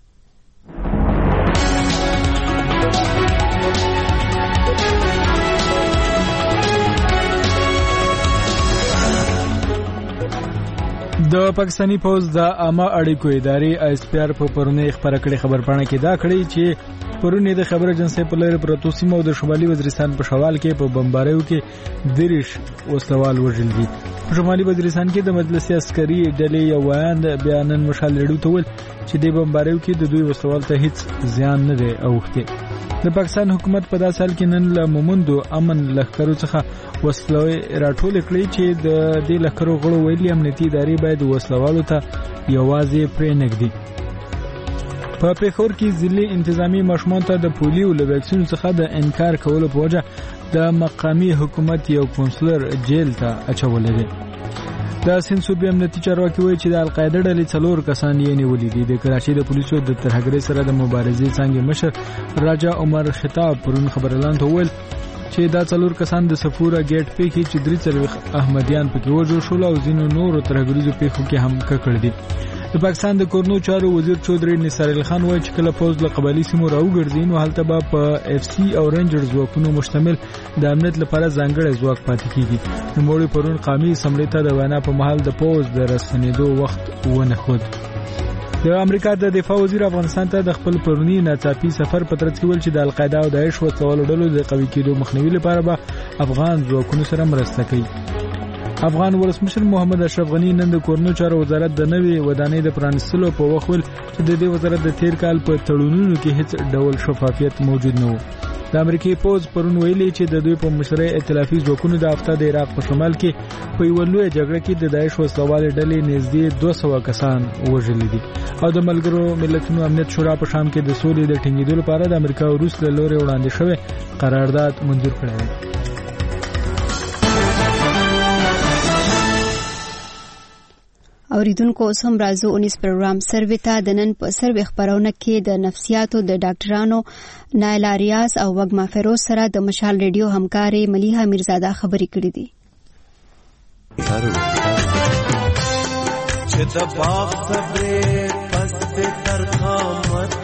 د پاکستانی پوز د عامه اړیکو ادارې ایس پی آر په پرونی خبره کړې خبرپاڼه کې دا کړی چې پرونی د خبر اجنسی په لور پروتو سیمو د شمالي وزیرستان په شوال کې په بمباریو کې دریش وسلوال وژل دي. په شمالي وزیرستان کې د مجلس عسکري ډلې یو ویان بیانن مشال لړو ته ول چې د بمباریو کې د دوی وسلوال ته هیڅ زیان نه دی اوخته. د پاکستان حکومت په داسې حال کې نن له مومندو امن لخرو څخه وسلوي راټول کړی چې د دې لخرو غړو ویلي امنیتي ادارې باید وسلوالو ته یوازې پرې نږدي. په پیښور کې ضلعي انتظامی ماشومان ته د پولیو له ویکسین څخه د انکار کولو په وجه د مقامی حکومت یو کونسلر جیل ته اچول دي. د سنسوبي امنیتي چارواکي وایي چې د القاعده ډلې 4 کسان یې نیولي دي. د کراچۍ د پولیسو د ترهګرۍ سره د مبارزې څنګه مشر راجا عمر خطاب پرون خبرلاند وویل چې دا 4 کسان د سفوره گیټ پیښې چې 3 احمدیان پکې وژل شول او ځینو نورو ترهګریزو پیښو کې هم ککړ دي. د پاکستان د کورنو چارو وزیر چودري نثار الخان وایي چې کله پوز له قبایلی سیمو راوګرځي نو هلته به په اف سی او رینجر ځواکونو مشتمل د امنیت لپاره ځانګړی ځواک پاتې کیږي. نوموړي پرون قومي اسمبلی ته د وینا په مهال د پوز د رسنیدو وخت ونه خود. د امریکا د دفاع وزیر افغانستان ته د خپل پرونی ناڅاپي سفر په ترڅ کې ول چې د القاعده او داعش وسلوالو ډلو د قوي کېدو مخنیوي لپاره به افغان ځواکونو سره مرسته کوي. افغان ولسمشر محمد اشرف غنی نن د کورنو چارو وزارت د نوې ودانۍ د پرانستلو په وخت ول چې د دې وزارت د تیر کال په تړونونو کې هیڅ ډول شفافیت موجود نه و. د امریکای پوز پرون ویلي چې د دوی په مشرۍ ائتلافي ځواکونو د هفته د عراق په شمال کې په یو لوی جګړه کې د داعش وسلوال ډلې نږدې 200 کسان وژل دي او د ملګرو ملتونو امنیت شورا په شام کې د سولې د ټینګېدو لپاره د امریکا او روس له لوري وړاندې شوی قرارداد منظور کړی دی. اوریدونکو اوس هم راځو 19 پروګرام سروې ته. د نن په سروې خبرونه کې د نفسیاتو د ډاکټرانو نایلا ریاض او وګما فیروز سره د مشال ریډیو همکاري ملیحه میرزاده خبرې کړې دي. چې د باغ صبرې پس تر قامت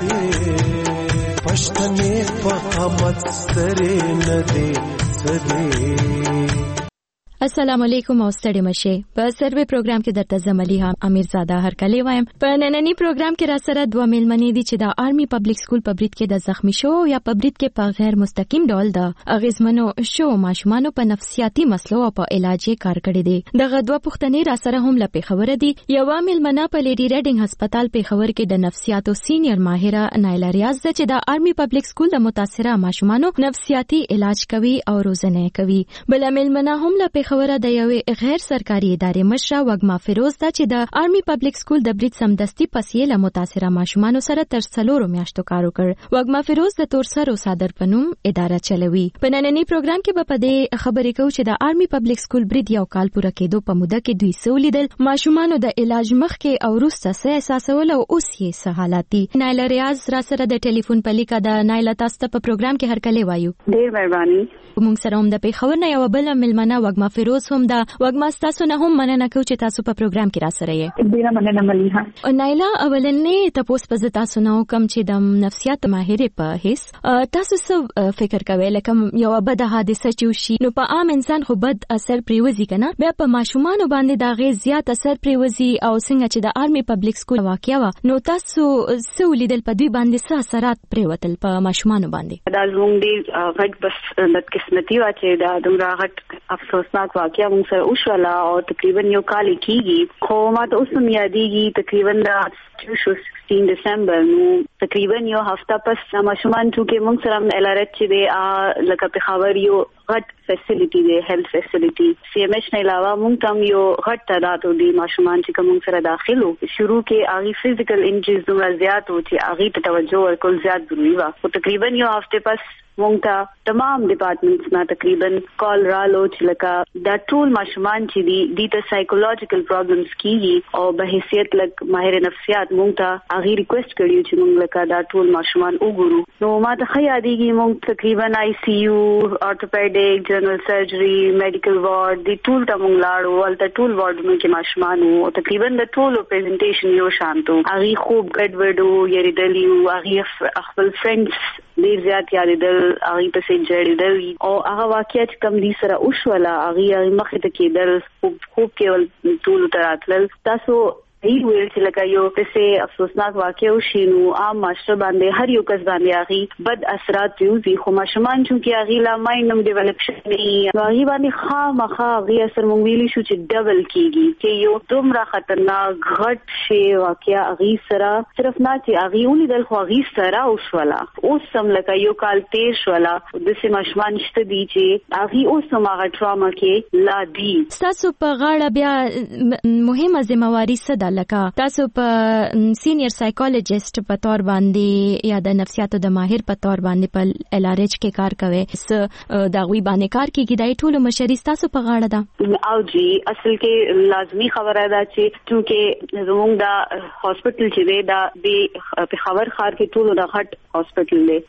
پښتنې په قامت سترې نه دي سدي. السلام علیکم او ستړي مشه. په سروې پروګرام کې درته زملیحه امیرزاده هر کلی وایم. په نننی پروګرام کې را سره 2 میلمنې دي چې د آرمي پبلک سکول په برید کې د زخمی شو یا په برید کې په غیر مستقیم ډول د اغیزمنو شو ماشومانو په نفسیاتي مسلو او په علاج کار کړی دي. دغه 2 پوښتنې را سره هم لپاره خبره دي. یو میلمنه په لیډي ریډینګ هسپتال په خبر کې د نفسیاتو سینیئر ماهره نایلا ریاض چې د آرمي پبلک سکول د متاثره ماشومانو نفسیاتي علاج کوي او روزنه کوي. بل میلمنه هم لپاره خبره د یوې غیر سرکاري ادارې مشره وګما فیروز ده چې د آرمي پبلک سکول د برید سمدستي پسې له متاثره ماشومانو سره تر 4 میاشتو کار وکړ. وګما فیروز د تورسرو صادر پنوم اداره چلوي. په نننی پروګرام کې به په دې خبرې کوو چې د آرمي پبلک سکول برید یو کال پوره کېدو په موده کې دوی سولیدل ماشومانو د علاج مخکې او وروسته څه احساسول او اوس یې څه حالات دي. نایله ریاض را سره د ټلیفون په لیکه د نایله تاسو ته په پروګرام کې هرکلی وایو. ډېر مهرباني. موږ سره هم د پیښور نه یو بل ملمنه وګما فیروز هم دا وګما تاسو نه هم مننه کوم چې تاسو په پروګرام کې را سره یې. ډېر مننه مليحه. نایله اولنې تاسو په تاسو نه کوم چې د نفسیات ماهر په هیڅ تاسو څه فکر کوئ لکه یو بد حادثه چې وشي نو په عام انسان خو بد اثر پریوزي کنه بیا په ماشومانو باندې دا غي زیات اثر پریوزي او څنګه چې د آرمي پبلک سکول واقعا نو تاسو څه ولیدل په دوی باندې څه اثرات پریوتل په ماشومانو باندې؟ دا زموږ ډېر غټ بس د قسمتي واچې دا دومره غټ افسوسناک واقعا موږ سره وشوله او تقریبا یو کال کېږي خو ما ته اوس هم یادېږي تقریبا د 16 دسمبر نو تقریبا یو هفته پس ماشومان چې موږ سره الارت چې دی لکه په خبر یو غټ فیسیلیټي دی هیلث فیسیلیټي سی ایم ایچ نه علاوه موږ ته یو غټ تعداد دی ماشومان چې کوم سره داخلو شروع کې اغي فزیکل انجریز دومره زیات و چې اغي ته توجه ورکول زیات ضروری و او تقریبا یو هفته پس موږ ته تمام ډپارټمنټس نه تقریبا کال رالو چې لکه دا ټول ماشومان چې دي ته سایکولوژیکل پرابلمز کیږي او به حیثیت لک ماهر نفسیات موږ ته اغي ریکوست کړیو چې موږ لکه دا ټول ماشومان وګورو نو ما ته یادېږي موږ تقریبا آی سی یو اورتوپیډیک جنرال سرجری میډیکل وارډ دي ټول ته موږ لاړو ولته ټول وارډونو کې ماشومان او تقریبا د ټول پریزنټیشن یو شانتو اغي خوب ګډ وډو یریدلیو اغي خپل فرندز ډیر زیات یادېدل اغي پسې جوړېدل او هغه واقعیت کم دي سره اوښولا اغي مخې ته کېدل خوب کې ټول تراتل تاسو هی ویل چې لکه یو څه افسوسناک واقع وشي نو عام ماشټر باندې هر یو کس باندې اغي بد اثرات وي خو ماشومان چې اغي لا ماینډ ډیولپ شوی نو اغي باندې خامخا اغي اثر مونږ ویلی شو چې ډبل کیږي چې یو دومره خطرناک غټ شی واقع اغي سره صرف نه چې اغي ولیدل خو اغي سره اوسولا اوس سم لکه یو کال تیر شولا د سه ماشومان شته دي چې اغي اوس هغه ټراما کې لا دي تاسو په غاړه بیا مهمه ذمہواری څه لکه تاسو په سینیئر سایکولوژیست په تور باندې یا د نفسیاتو د ماهر په تور باندې په ال ار ایچ کې کار کوي دا غوي باندې کار کیږي د ټولو مشري تاسو په غاړه ده او جی اصل کې لازمی خبره ده چې چې زموږ دا هاسپټل چې دی دا د پېښور ښار کې ټولو د غټ هاسپټل دی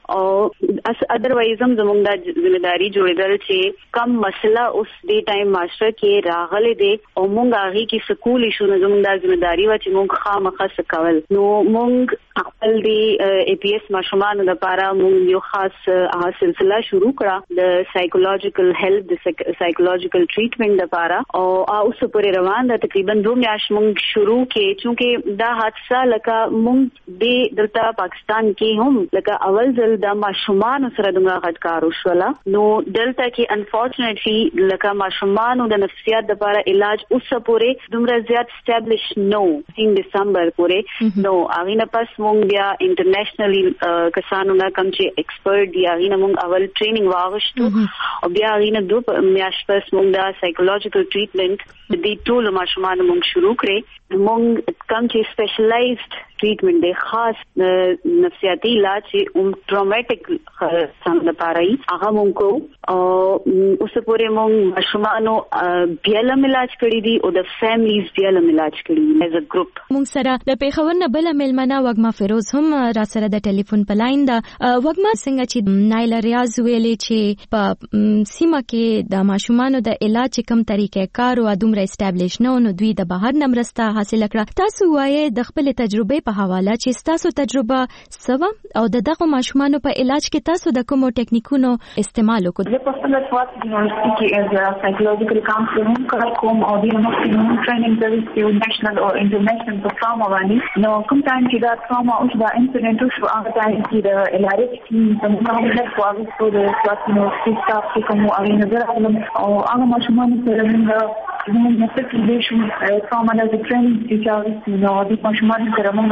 او ادروایز هم زموږ د ځمېداري جوړېدل چې کم مسله اوس د ټایم ماشټر کې راغلي دی او موږ هغه کې سکول شو نه زموږ د ځمېداري و چې موږ خامخا سکول نو موږ خپل دی ای پی ایس ماشومان لپاره موږ یو خاص سلسله شروع کړه د سایکولوژیکل هیلپ د سایکولوژیکل ټریټمنټ لپاره او اوس پورې روان ده تقریبا 2 میاشتې موږ شروع کې چې دا حادثه لکه موږ د دلته پاکستان کې هم لکه اول ځل د ماشومان سره دومره غټ کار وشوله نو دلته کې انفورچونټلی لکه ماشومان د نفسیات لپاره علاج اوس پورې دومره زیات اسټابلیش نو 3 دسمبر پورې نو اغینه پس مونږ بیا انټرنیشنلی کسانو نه کم چې ایکسپرت دی اغینه مونږ اول ټریننګ واغشتو او بیا اغینه 2 میاشتې پس مونږ دا سایکولوژیکل ټریټمنټ د ټول ماشومان مونږ شروع کړې مونږ کم چې سپیشلایزډ ټریټمنټ دی خاص نفسیاتي علاج او ټراومټیک څنګه لپاره هغه مونږ کو او اوس پورې مونږ ماشومانو بیا له علاج کړی دی او د فیملیز بیا له علاج کړی دی ایز ا ګروپ مونږ سره د پیښور نه بل ملمنه وګما فیروز هم را سره د ټلیفون په لاین ده وګما څنګه چې نایله ریاض ویلې چې په سیمه کې د ماشومانو د علاج کوم طریقې کار او دومره اسټابلیش نو دوی د بهر نمرسته حاصل کړه تاسو وایي د خپل تجربه په حواله چې تاسو تجربه سوا او دغه ماشومانو په علاج کې تاسو د کومو ټیکنیکونو استعمال وکړو زه په خپل وخت کې یونیورسيټي کې از سایکولوژیکل کاونسلر کوم او د مخکې ټریننګ د نېشنل او انټرنیشنل په ټراما باندې نو کوم ټایم چې دا ټراما او دا انسیډنټ شو هغه ټایم چې د ال ار ایچ ټیم څنګه د فواغستو د یونیورسيټي سټاف کې کوم اړین نظر او هغه ماشومان سره موږ نو څه کې شو ټراما د ټریننګ چې نو د ماشومان سره موږ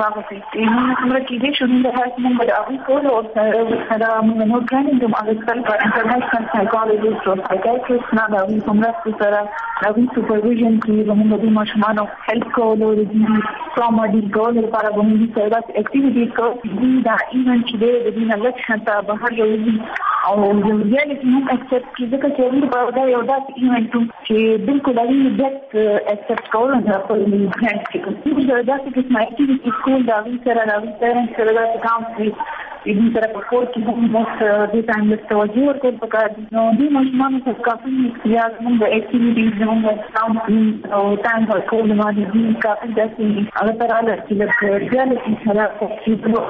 هغه څه موږ کې دې شو د هغه موږ د هغه کول او سره موږ نو ټریننګ کوم هغه څه انټرنیشنل سایکولوژیست او سایکیاټریست نه دا موږ سره راوي سوپرویژن کې موږ د ماشومانو هیلث کول او د ټراما ډیل کول لپاره موږ سره اکټیویټیز کوو دا ایونت چې د دې نه لکه ته بهر یو او د ریالټي موږ اکسپټ کیږي چې موږ په یو داسې ایونت چې بالکل اړین دې اکسپټ کول نه خپل پلان کې دا داسې قسمه اکټیویټي کول دا سره راوي سره دا کاونسل دې سره په کور کې موږ د ټایم توجه ورکول پکار دي نو دې ماشومانو څخه کافي یا موږ اکټیویټیز موږ کاونسل او ټایم ورکول باندې کافي داسې هغه تر اله چې ریالټي سره په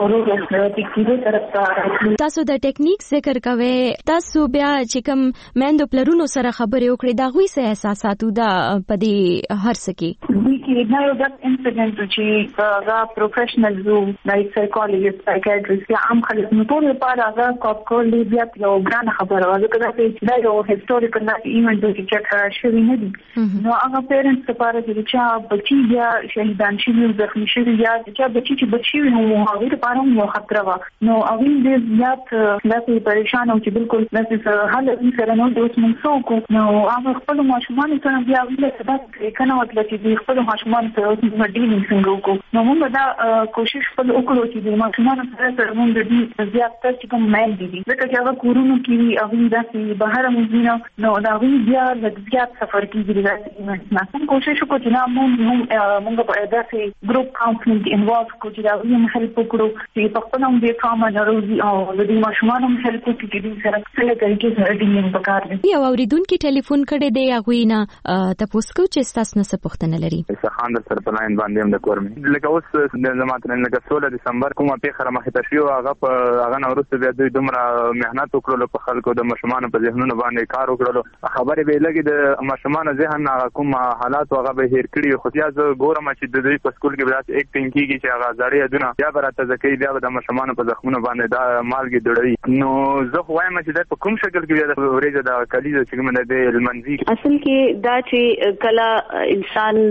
تاسو د ټیکنیک ذکر کوي تاسو بیا چې کوم مندو پلرونو سره خبرې وکړې دا غوي څه احساساتو دا پدې هر سکی کې دا یو د انسیډنټ چې هغه پروفیشنل زو لایک سایکولوژیست سایکیاټریست یا عام خلک نو ټول لپاره هغه کوپکول دی بیا یو ګران خبره وه ځکه چې دا یو هیستوریکل ایونت دی چې شوی نه دي نو هغه پیرنټس لپاره چې بچي بیا شهیدان شي او زخمي شي یا چې بچي چې بچي نو هغه لپاره یو خطر و نو هغه دې زیات لاسه پریشان او چې بالکل لاسه حل سره نو د اوس منسوخ نو هغه خپل ماشومان سره بیا ویل چې دا کنه وکړي چې خپل ماشومان سره د ډیلینګ څنګه وکړو نو موږ دا کوشش خپل وکړو چې د ماشومان سره موږ د دې زیات تر چې کوم مېل دي ځکه چې هغه کورونو کې هغه داسې بهر موږ نو دا وی بیا زیات سفر کیږي داسې نه کوم کوشش وکړو چې موږ په داسې ګروپ کاونسلینګ انوالو کو چې دا وی هیلپ وکړو چې په خپل هم د ټراما ناروغي او د دې ماشومان هم هیلپ وکړي چې سره څنګه طریقې سره ډیلینګ وکړي یو اوریدونکو ټلیفون کړي دی هغه نه تاسو کو چې تاسو نه پوښتنه لري خان در سره په لاین باندې هم د کورمې لکه اوس د زماتره لکه 16 دسمبر کومه پیښه مخه شو هغه نورسته بیا دوی دومره مهنت وکړل په خلکو د ماشومان په ذهنونو باندې کار وکړل خبرې به لګي د ماشومان ذهن کوم حالات هغه به هیر کړی خو بیا زه ګورم چې د دوی په سکول کې بیا اکټینګ کیږي چې هغه ځړې دونه بیا براته ځکه بیا د ماشومان په زخمونو باندې دا مالګي ډړوي نو زه خو وایم چې دا په کوم شکل کې بیا د ورېځه د کلیزه چې موږ د المنزي اصل کې دا چې کله انسان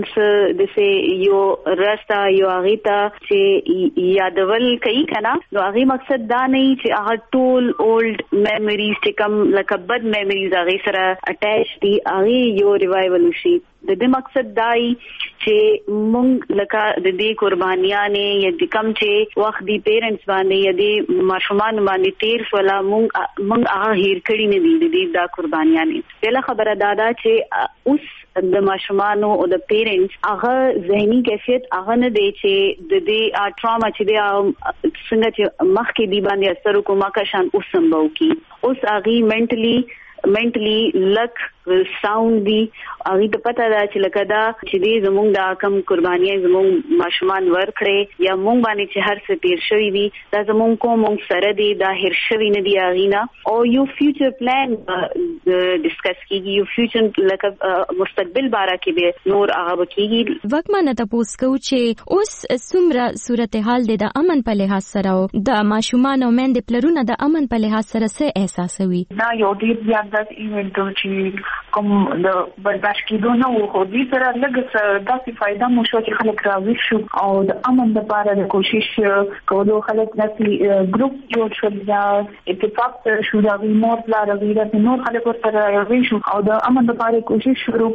د یو راستا یو اغیتا چې یادول کوي کنه نو هغه مقصد دا نه چې هغه ټول اولډ میموریز چې کوم لکه بد میموریز هغه سره اٹیچ دي هغه یو ریوایول شي د دې مقصد دای چې مونږ لکه د دې قربانیانې یا د کم چې وخت دی پیرنټس باندې یا د ماشومان باندې تیر ولا مونږ هغه هیر کړی نه دي د دې دا قربانیانې بل خبره دادا چې اوس د ماشومان او د پیرنټس هغه ذهني کیفیت هغه نه دی چې د دې ټراما چې دی څنګه چې مخکې دی باندې اثر کومه کا شان اوس سمبو کی اوس هغه منټلی لک ساوند دی هغه ته پته ده چې لکه دا چې دې زموږ د کم قربانیای زموږ ماشومان ورکړي یا مونږ باندې چې هر څه تیر شوی وي دا زموږ کوم سره دی دا هر شوی نه دی اغینا او یو فیوچر پلان ډیسکس کیږي یو فیوچر لکه مستقبل باره کې به نور هغه کیږي وخت ما نه تاسو کو چې اوس څومره صورتحال دی د امن په لحاظ سره او د ماشومان او مند پلرونه د امن په لحاظ سره څه احساسوي دا یو ډیر زیات د ایونت چې کوم د برداشت کېدو نه وو خو دې سره لږ داسې فائدہ مو شو چې خلک راوي شو او د امن لپاره د کوشش کولو خلک داسې ګروپ جوړ شول یا اتفاق شو دا نور لاره د نور خلک ورته راوي شو او د امن لپاره کوشش شروع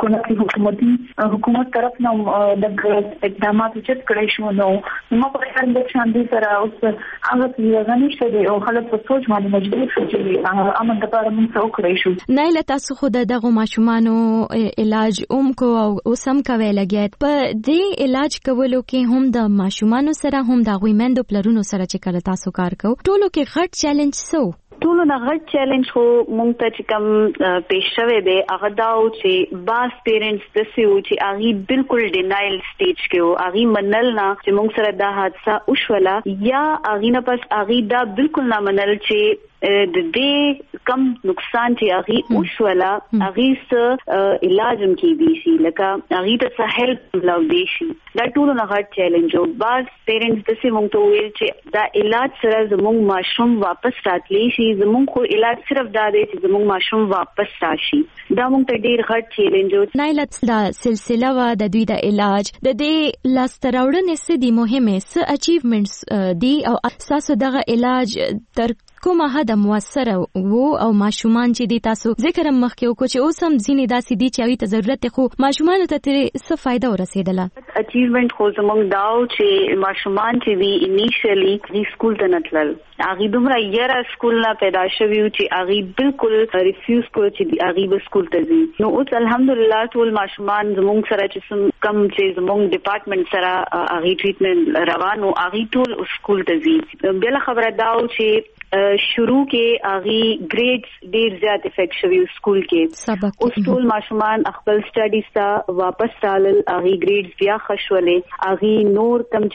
کړه حکومت طرف نه د اقدامات چې کړی شو نو نو په خیال د شان دي سره اوس هغه څه نشته دی او خلک په سوچ باندې مجبور شو چې امن لپاره موږ څه وکړی شو نه له تاسو خو دغه ماشومانو علاج کو او سم کوي لګیت په دې علاج کولو کې هم د ماشومانو سره هم د غویمندو پلرونو سره چې کله تاسو کار کوو ټولو کې غټ چیلنج سو ټولو نه غټ چیلنج خو مونږ ته چې کوم پیښ شوی دی هغه دا و چې باس پیرنټس د سیو چې هغه بالکل ډینایل سټیج کې و هغه منل نه چې مونږ سره دا حادثه وشوله یا هغه نه پس هغه دا بالکل نه منل چې د دې کم نقصان چې اغي وشولا اغي س علاج هم کې دي شي لکه اغي ته سهل لو دي شي دا ټول نه غټ چیلنج او بعض پیرنټس د سیمون ته ویل چې دا علاج سره زموږ ماشوم واپس راتلی شي زموږ خو علاج صرف دا دی چې زموږ ماشوم واپس راشي دا موږ ته ډیر غټ چیلنج او نایلت دا سلسله وا د دوی د علاج د دې لاستراوړنې سدي مهمه س اچیومنټس دی او اساسو دغه علاج تر کومه حد موثر وو او ماشومان چې دي تاسو ذکر مخکې وکړو چې اوس هم ځینې داسې دي چې اوی ته ضرورت خو ماشومان ته څه فائدہ ورسېدله اچیومنت خو زموږ داو چې ماشومان چې وی انیشلی د سکول ته نتلل اغي دومره یره سکول نه پیدا شوی چې اغي بالکل ریفیوز کړ چې اغي به سکول ته ځي نو اوس الحمدلله ټول ماشومان زموږ سره چې کم چې زموږ ډپارټمنټ سره اغي ټریټمنټ روانو اغي ټول سکول ته ځي بل خبره داو چې شروع کې اغي گریډز ډیر زیات افیکټ شوی سکول کې اوس ټول ماشومان خپل سټډیز ته واپس رالل اغي گریډز بیا خښولې اغي نور کم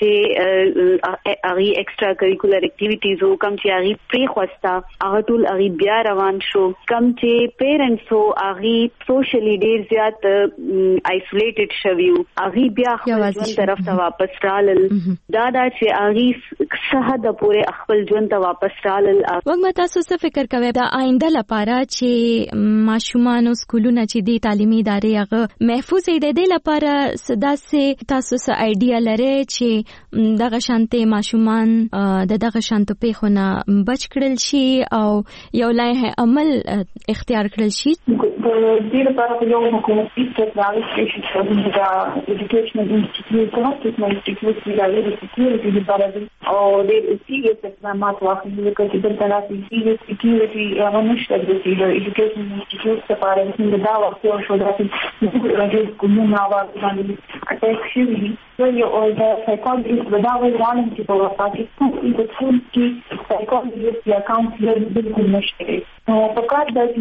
چې اغي ایکسترا کریکولر اکټیویټیز او کم چې اغي پری خوستا اغه ټول اغي بیا روان شو کم چې پیرنټس او اغي سوشلی ډیر زیات آیسولیټډ شوی اغي بیا خپل ژوند طرف ته واپس رالل دا چې اغي صحه د پوره خپل ژوند ته واپس رالل وګما تاسو څه فکر کوئ د آینده لپاره چې ماشومان او سکولونه چې دي تعلیمي ادارې هغه محفوظ دي د دې لپاره سداسه تاسو څه آیډیا لرئ چې دغه شانته ماشومان دغه شانته په خونه بچ کړل شي او یو لایحه عمل اختیار کړل شي د دې لپاره یو حکومتي ستراتیژي چې د ایجوکیشنل انسټیټیوټ ته انسټیټیوټ دی د سکیورټي لپاره او د سیریس اقدامات واخلي چې د تناسي سکیورټي غونښت د ایجوکیشن انسټیټیوټ لپاره د دا وخت شو د راځي کومه ناوړه باندې اټیک شي یو د سایکولوژیست د دا وایي چې په پاکستان کې د ټول کې سایکولوژیست یا کاونسلر بالکل نشته په کار د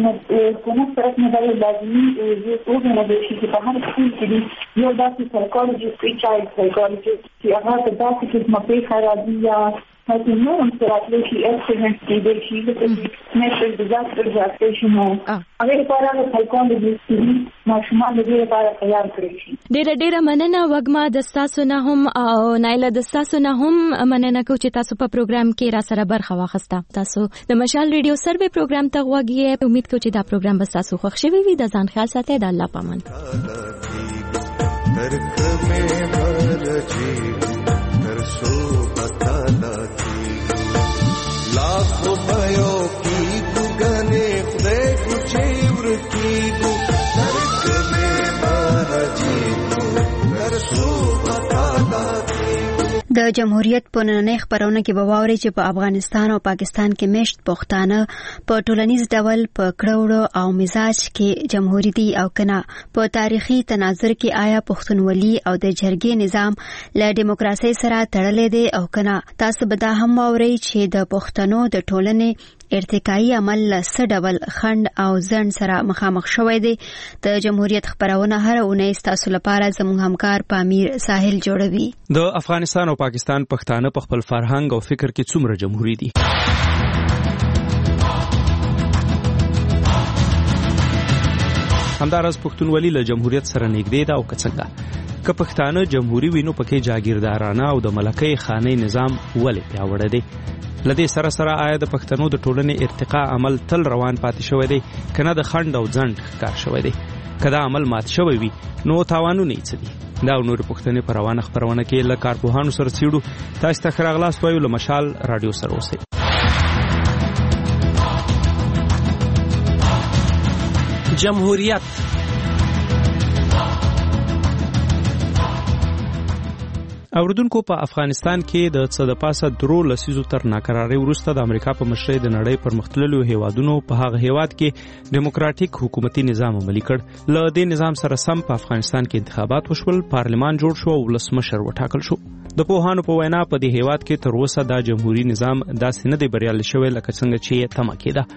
حکومت سره نه لازمي یو څه نه شي چې په هر څه کې یو داسې سایکولوژیست چې چایلډ سایکولوژیست چې هغه د داسې قسمه په خرابي یا هڅه نه هم سره چې اکسیډنټ کې شي د نېشنل ډیزاستر اډمنسټریشن هغه لپاره سایکولوژیست ماشومان د دې لپاره تیار کړی شي ډېر مننه وګما د تاسو نه هم او نایله د تاسو نه هم مننه کوم چې تاسو په پروګرام کې را سره برخه واخسته تاسو د مشال ریډیو سروې پروګرام ته غوږی امید کوم چې دا پروګرام به تاسو خوښ شي وي د ځان خیال ساتئ د الله پامان लाखों भयो की गुगने खुदे कुछ की गु नरक में मर जी कर सो पता د جمهوریت په نننۍ خبرونه کې به واوري چې په افغانستان او پاکستان کې مشت پښتانه په ټولنیز ډول په کړوړو او مزاج کې جمهوریت دي او کنه په تاریخي تناظر کې آیا پښتونولي او د جرګې نظام له دیموکراسي سره تړلې دي او کنه تاسو به دا هم واوري چې د پښتنو د ټولنې ارتقایي عمل له ډول خند او ځند سره مخامخ شوی دی د جمهوریت خبرونه هر اونۍ تاسو لپاره زموږ همکار پامیر ساحل جوړوي د افغانستان او پاکستان پښتانه په خپل فرهنګ او فکر کې څومره جمهوریت دي همدارس پښتونولي له جمهوریت سره نږدې ده او څنګه که پښتانه جمهوریت وینو پکې جاگیردارانه او د ملکۍ خانې نظام ولې پیاوړی دی لدې سره سره آیا د پښتنو د ټولنې ارتقا عمل تل روان پاتې شوی دی کنه د خند او ځند ښکار شوی دی کدا عمل مات شوی وي نو تاوانونه یې څه دي دا نور پښتنې پر روانه خبرونه کې له کارپوهانو سره څېړو تاسو ته خراغلاس وایو له مشال رادیو سره اوسئ جمهوریت اوردونکو په افغانستان کې د څه د پاسه درو لسیزو تر ناکرارۍ وروسته د امریکا په مشرۍ د نړۍ پرمختللو هیوادونو په هغه هیواد کې دیموکراتیک حکومتي نظام عملي کړ له دې نظام سره سم په افغانستان کې انتخابات وشول پارلمان جوړ شو او ولسمشر وټاکل شو د پوهانو په وینا په دې هیواد کې تر اوسه دا جمهوریت نظام داسې نه دی بریالي شوی لکه څنګه چې تمه کېده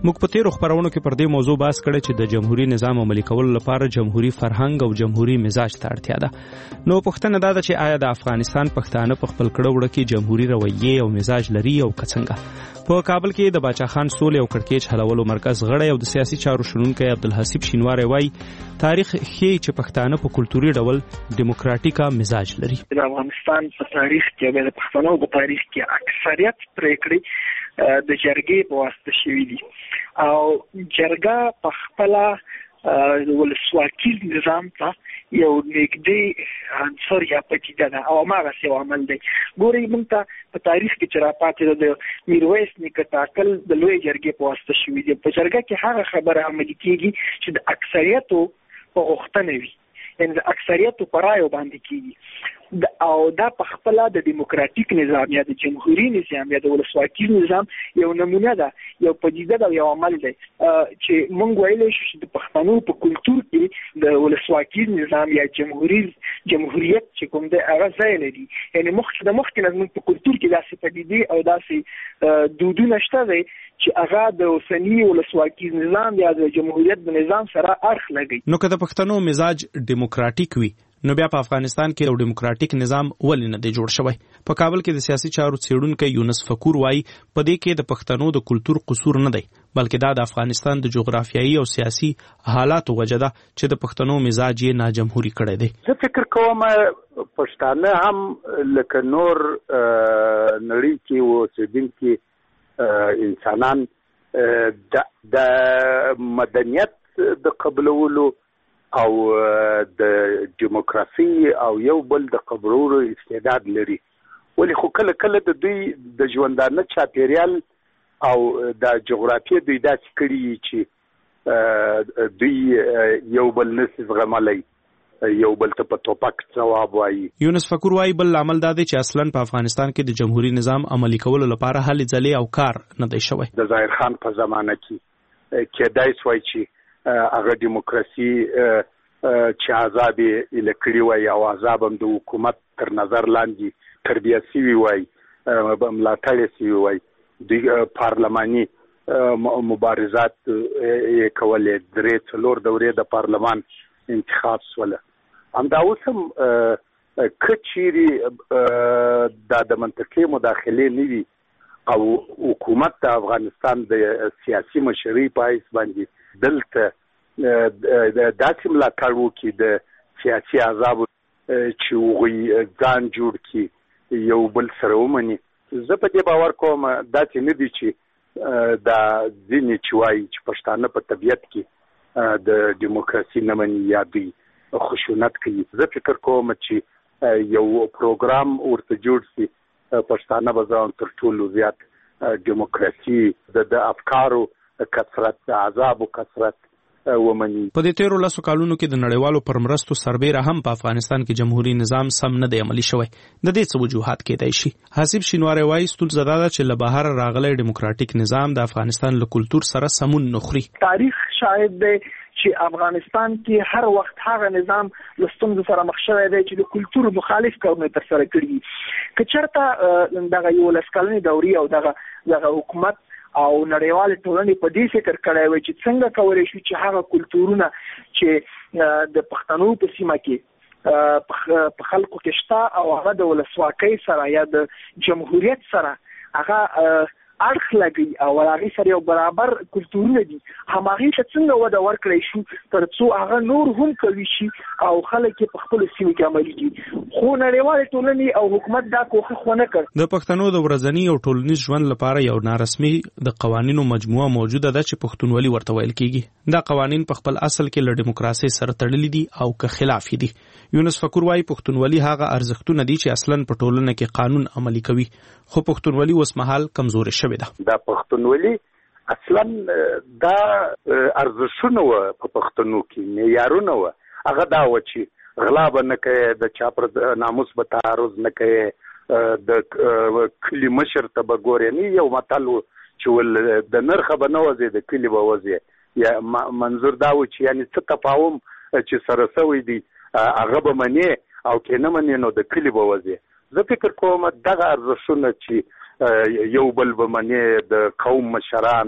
موږ په تیرو خبرونو کې پر دې موضوع بحث کړی چې د جمهوریت نظام عملي کولو لپاره جمهوریت فرهنګ او جمهوریت مزاج ته اړتیا ده. نو پوښتنه دا ده چې آیا د افغانستان پښتانه په خپل کړه وړه کې جمهوریت رویه او مزاج لري او څنګه؟ په کابل کې د باچا خان سولې او کړکېچ حلولو مرکز غړی او د سیاسي چارو شنونکی عبدالحسیب شینواری وایي تاریخ ښیي چې پښتانه په کلتوري ډول دیموکراتیکا مزاج لري. د افغانستان په تاریخ کې د پښتنو په تاریخ کې اکثریت پریکړې د جرګې په واسطه شوې دي او جرګه په خپل ولسواکي نظام ته یو نږدې عنصر یا پدیده ده او هغه څه عمل دی. ګورئ موږ ته په تاریخ کې چې راپاتې د میرویس نیکه ټاکل د لوی جرګې په واسطه شوې دي. په جرګه کې هغه خبره عملي کېږي چې د اکثریتو په غوښتنه وي، یعنې د اکثریتو په رایو باندې کېږي او دا په خپل د دیموکراتیک نظام یا د جمهوریت نظام یا د ولسواکي نظام یو نمونه ده، یو پدیده ده، یو عمل دی چې موږ ویلی شو چې د پښتنو په کلتور کې د ولسواکي نظام یا جمهوریت چې کوم دی هغه ځای لري. یعنې مخکې نه زموږ په کلتور کې داسې پدیدې او داسې دودونه شته دی چې هغه د اوسني ولسواکي نظام یا د جمهوریت د نظام سره اړخ لګي. نو که د پښتنو مزاج دیموکراتیک وي نو بیا په افغانستان کې یو دیموکراتیک نظام ولې نه دی جوړ شوی؟ په کابل کې د سیاسي چارو څېړونکی یونس فکور وایي په دې کې د پښتنو د کلتور قصور نه دی بلکې دا د افغانستان د جغرافیایي او سیاسي حالاتو وجه ده چې د پښتنو مزاج یې ناجمهوري کړی دی. زه فکر کوم پښتانه هم لکه نور نړۍ کې اوسېدونکي انسانان د مدنیت د قبلولو او د دیموکراسي او یو بل د قبرولو استعداد لري، ولی خو کله کله د دوی د ژوندانه چاپیریال او د جغرافیه دوی داسې کړي چې دوی یو بل نشي زغملی، یو بل ته په ټوپک ځواب وایي. یونس فکور وایي بل عمل دا دی چې اصلا په افغانستان کې د جمهوریت نظام عملي کولو لپاره هلې ځلې او کار نه دی شوی. د ظاهر خان په زمانه کې کېدای شوی چې هغه دیموکراسي چې عذاب یې لکړي وای او عذاب هم د حکومت تر نظر لاندې تربیه سوي وای، ملاتړ سوي وای، د پارلماني مبارزات یې کولې، 3-4 دورې د پارلمان انتخاب سوله. همدا اوس هم کچيري د منطقي مداخلې نه وي او حکومت د افغانستان د سیاسي مشرۍ په حیث باندې دلته داسې ملاتړ وکړي د سیاسي عذابو چې هغوی ځان جوړ کړي یو بل سره ومني. زه په دې باور کوم داسې نه دي چې دا ځینې چې وایي چې پښتانه په طبیعت کې د دیموکراسي نه مني یا دوی خشونت کوي. زه فکر کوم چې یو پروګرام ورته جوړ شي پښتانه به ځان تر ټولو زیات دیموکراسي د افکارو کثرت، د عذابو کثرت ومني. په دې تیرو 10 کالونو کې د نړیوالو پر مرستو سربیره هم په افغانستان کې جمهوریت نظام سم نه دی عملي شوی. د دې څه وجوهات کېدای شي؟ حسیب شینواری وایي ستونزه دا ده چې له بهر راغلی دیموکراتیک نظام د افغانستان له کلتور سره سمون نه خوري. تاریخ شاهد دی چې افغانستان کې هر وخت هغه نظام له ستونزو سره مخ شوی دی چې د کلتور مخالف کارونه ترسره کړي. که چېرته دغه 11 کلنې دورې او دغه حکومت او نړیوال ټولنې په دې فکر کړی وي چې څنګه کولی شو چې هغه کلتورونه چې د پښتنو په سیمه کې په خلکو کې شته او هغه د ولسواکۍ سره یا د جمهوریت سره هغه اړخ لګي او هغه سره یو برابر کلتورونه دي، همغه څه څنګه وده ورکړی شو تر څو هغه نور هم کوي شي او خلک په خپل سیمه کې عملي کړي. خو نړیوال ټولنې او حکومت دا کوښښ ونه کړ. د پښتنو د ورځنی او ټولنیز ژوند لپاره یو نارسمي د قوانینو مجموعه موجوده ده چې پښتونولي ورته ویل کیږي. دا قوانین په خپل اصل کې له دیموکراسي سره تړلي دي او که خلاف دي. یونس فکور وایي پښتونولي هغه ارزښتونه دي چې اصلا په ټولنه کې قانون عملي کوي، خو پښتونولي اوس مهال کمزورې شوې ده. دا پښتونولي اصلا دا ارزښتونه و په پښتنو کې معیارونه و، هغه دا و چې غلا به نه کوي، د چا پر ناموس به تعرض نه کوي، د کلي مشر ته به ګورې نه. یو متل و چې ول د نرخه به نه وځي د کلي به وځي، یا منظور دا و چې یعنی څه تفاهم چې سره سوی دی هغه به منې او که نه منې نو د کلي به وځي. زه فکر کوم دغه ارزښتونه چې یو بل به منې، د قوم مشران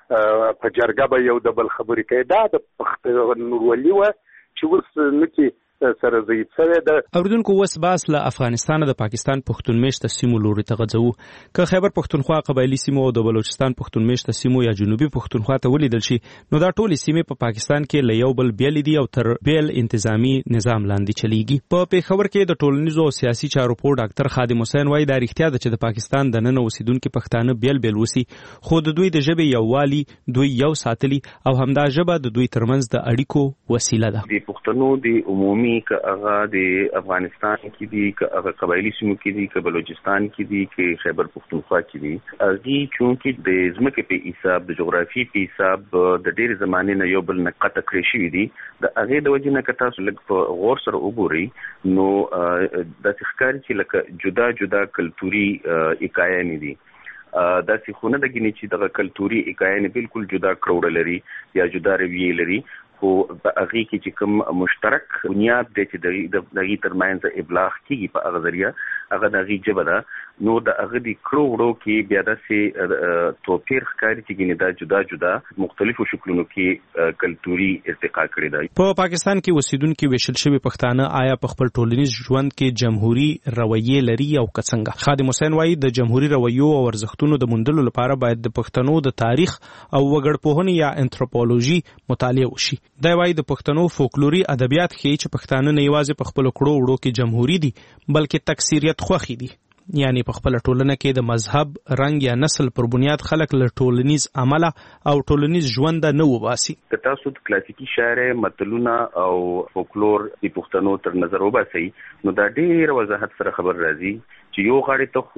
په جرګه به یو د بل خبرې کوي. دا د پښتونولي و چې اوس نکي سره ضعیف شوی ده. اوریدونکو وس باس له افغانستان د پاکستان پښتون میشته سیمو لوري ته غځو که خیبر پښتونخوا قبایلی سیمو او د بلوچستان پښتون میشته سیمو یا جنوبي پښتونخوا ته ولیدل شي نو دا ټولې سیمې په پاکستان کې له یو بل بیل دي او تر بیل انتظامی نظام لاندې چلیږي. په پیښور کې د ټولنیزو او سیاسي چارو په ډاکټر خادم حسین وایي دا رښتیا ده چې د پاکستان د نن اوسیدونکو پښتانه بیل بیل وسی خو د دوی د ژبې یووالي دوی یو ساتلی او همدا ژبه د دوی ترمنځ د اړیکو وسیله ده. د پښتنو د عمومي که هغه د افغانستان کې دي که هغه قبایلی سیمو کې دي که بلوچستان کې دي که خیبر پښتونخوا کې دي هغه چونکې د ځمکې په حساب د جغرافي په حساب د ډېر زمانې نه یو بل نه قطع کړی شوي دي. د هغې د وجې نه که تاسو لږ په غور سره وګورئ نو داسې ښکاري چې لکه جدا جدا کلتوري اکایانې دي. داسې خو نه ده ګینې چې دغه کلتوري اکایانې بالکل جدا کړوړه لري یا جدا رویې لري خو په هغه کې چې کوم مشترک بنیاد دی چې د هغې ترمنځ ابلاغ کېږي په هغه ذریعه هغه د هغې ژبه ده نو د هغه د کړوړو کې بیا داسې توپیر ښکاري چې ګینې دا جدا جدا مختلفو شکلونو کې کلتوري ارتقا کړې ده. په پاکستان کې اوسیدونکي ویشل شوي پښتانه آیا په خپل ټولنیز ژوند کې جمهوري رویې لري او که څنګه؟ خادم حسین وایي د جمهوري رویو او ارزښتونو د موندلو لپاره باید د پښتنو د تاریخ او وګړپوهنې یا انتروپولوژي مطالعه وشي. دا وایي د پښتنو فولکلوري ادبیات ښیي چې پښتانه نه یوازې په خپل کړو وړو کې جمهوري دي بلکې تکثیریت خوښي دي یعنی په خپل ټولنه کې د مذهب رنګ یا نسل پر بنیاد خلک له ټولنیز عمله او ټولنیز ژوند نه وباسي. که تاسو د کلاسیکي شاعر متلونه او فولکلور د پښتنو تر نظر وباسئ نو دا ډېر وضاحت سره خبر راځي چې یو غاړې ته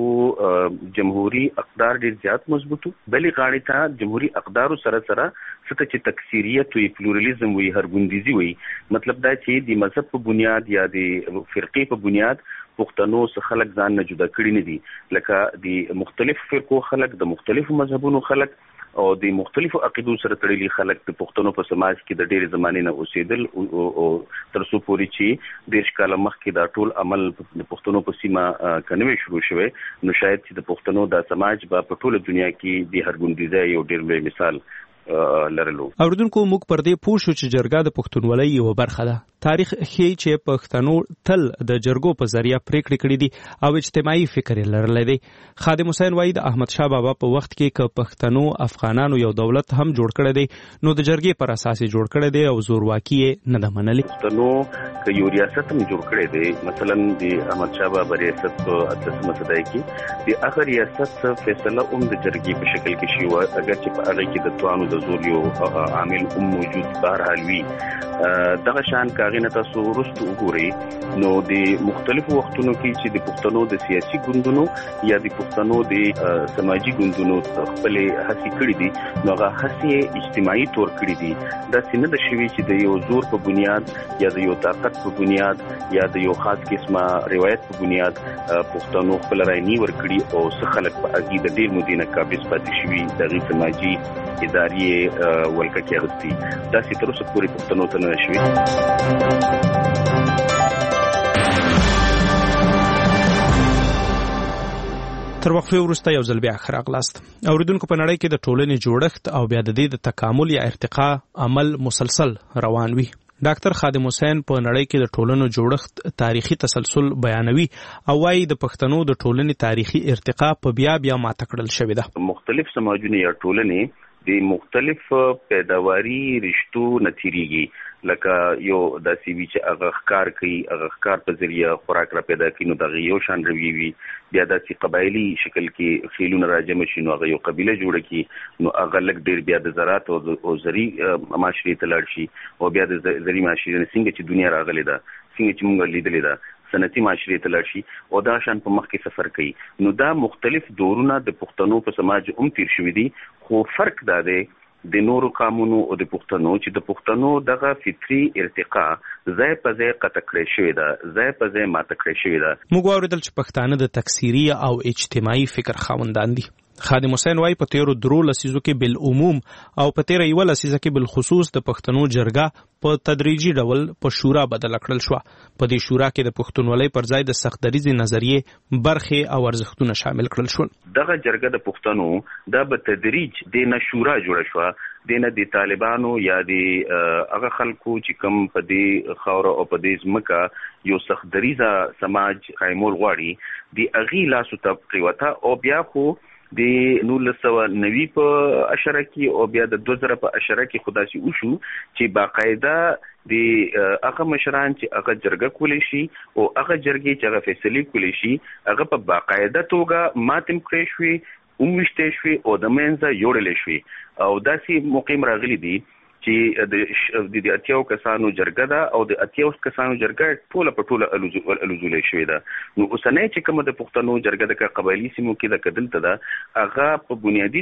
خو جمهوري اقدار ډېر زیات مضبوطو بلې غاړې ته جمهوری اقدارو سره سره څه چې تکثیریت وي پلورلیزم وي هرګوندیزي وي مطلب دا چې د مذهب په بنیاد یا د فرقې په بنیاد پښتنو څخه خلک ځان نه جدا کړي نه دي لکه د مختلفو فرقو خلک د مختلفو مذهبونو خلک او د مختلفو عقیدو سره تړلي خلک د پښتنو په سماج کې د ډېرې زمانې نه اوسېدل او تر څو پورې چې 10 کاله مخکې دا ټول عمل د پښتنو په سیمه کنوي شروع شوی نو شاید چې د پښتنو د سماج په ټوله دنیا کې د هرګوندیزۍ یو ډېر لوی مثال لرلو. اوریدونکو موږ پر دې پوه شو چې جرګه د پښتونولۍ یو برخه ده. تاریخ ښیي چې پښتنو تل د جرګو په ذریعہ پریکړې کړې دي او اجتماعي فکر یې لرلی دی. خادم حسین وایي د احمد شاه بابا په وخت کې که پښتنو افغانانو یو دولت هم جوړ کړی دی نو د جرګې پر اساس یې جوړ کړی دی او زورواکي یې نه ده منلې. پښتنو که یو ریاست هم جوړ کړی دی مثلا د احمد شاه بابا ریاست په 18 صدۍ کې د هغه ریاست فیصله هم د جرګې په شکل کې شوی و اگر چې په هغه کې د توانو د زور یو عامل هم موجود بهرحال وي. دغه شان کاغې نه تاسو وروسته وګورئ نو د مختلفو وختونو کې چې د پښتنو د سیاسي ګوندونو یا د پښتنو د سماجي ګوندونو خپلې هڅې کړې دي نو هغه هڅې اجتماعي طور کړې دي. داسې نه ده شوي چې د یو زور په بنیاد یا د یو طاقت په بنیاد یا د یو خاص قسمه روایت په بنیاد پښتنو خپل رای نه ورکړي او څه خلک په هغې د ډېر مودې نه قابض پاتې شوي د هغې سماجي ادارې ولکه کې اخیستي. داسې تر اوسه پورې پښتنو ته نه شوي. تر وقفه وروسته یو ځل بیا ښه راغلاست. اوریدونکو په نړۍ کې د ټولنې جوړښت او بیا د دې د تکامل یا ارتقا عمل مسلسل روان وي. ډاکټر خادم حسین په نړۍ کې د ټولنو جوړښت تاریخي تسلسل بیانوي او وايي د پښتنو د ټولنې تاریخي ارتقا په بیا ماته کړل شوې ده. مختلف سماجونه یا ټولنې د مختلف پیداواري رشتو نتیریږي لکه یو داسې وي چې هغه ښکار کوي هغه ښکار په ذریعه خوراک را پیدا کوي نو دغه یو شان رویې وي. بیا داسې قبایلي شکل کې خیلونه راجمع شي نو هغه یو قبیله جوړه کړي نو هغه لږ ډېر بیا د زراعت او زرعي معاشرې ته لاړ شي او بیا د زرعي معاشرې څنګه چې دنیا راغلې ده څنګه چې موږ لیدلې ده صنعتي معاشرې ته لاړ شي او دا شان په مخ کې سفر کوي. نو دا مختلف دورونه د پښتنو په سماج هم تیر شوي دي خو فرق دا دی د نورو قومونو او د پښتنو چې د پښتنو دغه فطري ارتقا ځای په ځای قطع کړی شوې ده ځای په ځای ماته کړی شوې ده. موږ واورېدل چې پښتانه د تکثیري او اجتماعي فکر خاوندان دي. خادم حسین وای په تیرو درو لسیزو کې بالعموم او په تیر یو لسیزه کې بالخصوص د پښتنو جرګه په تدریجي ډول په شورا بدل کړل شو. په دې شورا کې د پښتونولۍ پر ځای د سختدریزي نظریې برخې او ارزښتونه شامل کړل شول. دغه جرګه د پښتنو د په تدریج د شورا جوړه شو د نه د طالبانو یا د هغه خلکو چې کوم په دې خاور او په دې ځمکه یو سختدریزه سماج قائمول غواړي د اغي لاسو ته پریوته او بیا خو د 1990 په اشاره کې او بیا د 2000 په اشاره کې خداسي وشو چې باقاعده د هغه مشران چې هغه جرګه کولی شي او هغه جرګې چې هغه فیصله کولی شي هغه په باقاعده توګه ماتم کړی شوی ومشته شوی او د منځه یوړل شوی او داسې مقیم راغلي دي چې د اتیاو کسانو جرګه ده او د اتیاو کسانو جرګه ټوله په ټوله الوزولې شوې ده. نو اوسنۍ چې کومه د پښتنو جرګه د قبایلی سیمو کې د کدلته ده هغه په بنیادی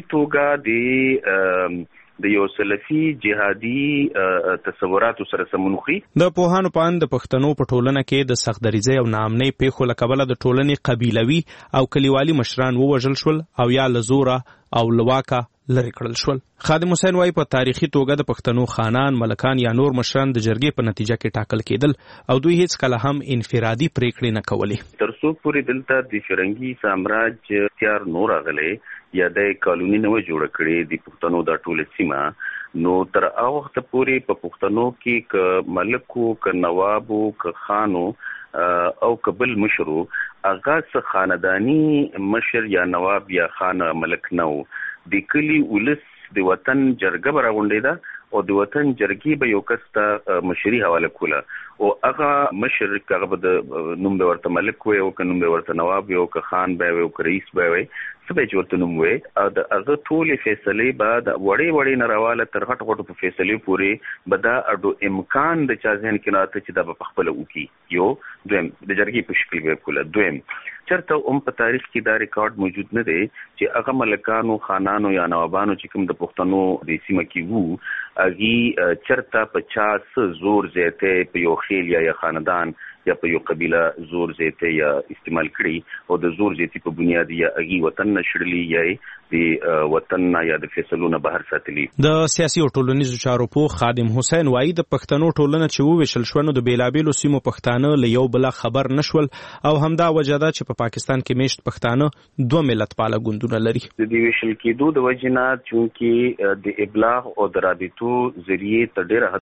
توګه د یو سلفي جهادي تصوراتو سره سمونخي. د پوهانو په اند د پښتنو په ټولنه کې د سختدریزۍ او ناامنۍ پیښو له کبله د ټولنې قبیلوي او کلیوالي مشران ووژل شول او یا له زوره او لواکه لري کړل شول. خادم حسین وای په تاریخي توګه د پښتنو خانان، ملکان یا نور مشران د جرګې په نتیجه کې ټاکل کېدل او دوی هیڅ کله هم انفرادي پریکړې نه کولې. تر څو پورې دلته د فرنګي سامراج اختیار نور غلې یا د قانوني نو جوړ کړي د پښتنو د ټوله سیمه نو تر هغه وخت پورې په پښتنو کې ک ملکو ک نوابو ک خانو او قبل مشرو هغه خاندانی مشر یا نواب یا خان ملک نو د کلی ولس د وطن جرګه براغونډې ده او د وطن جرګې به یو کس ته مشري حواله کوله او هغه مشر هغه به د نوم به ورته ملک وي او که نوم به ورته نواب وي او که خان به وي او که رئیس به وي څه به ورته نوم وي او د هغه ټولې فیصلې به د وړې نراواله تر غټ غټو په فیصلې پورې به دا اډو امکان د چا ذهن کې نه چې دا به خپل وکي. یو دویم د جرګې په شکل به کوله. دویم چرته په تاریخ کې دا ریکارډ موجود نه دی چې هغه ملکانو خانانو یا نوابانو چې کوم د پښتنو د سیمه کې وو هغه چرته 50 زور زیاته په یو خیل یا خاندان یا په یو قبیله زور زیاته یا استعمال کړي او د زور زیاتی په بنیاد یا هغه وطن نشړلی یا د وطن یا د فیصلونو بهر ساتلی. د سیاسي او ټولنیزو چارو په خادم حسین وایي د پښتنو ټولنه چې وویشل شو نو د بیلابیلو سیمو پښتانه له یو بل خبر نشول او همدا وجه ده چې په پاکستان کې میشت پښتانه دوه ملت پاله ګوندونه لري. د دې ویشل کېدو د وجنات چونکی د ابلاغ او د رابطو ذریعہ ته ډېر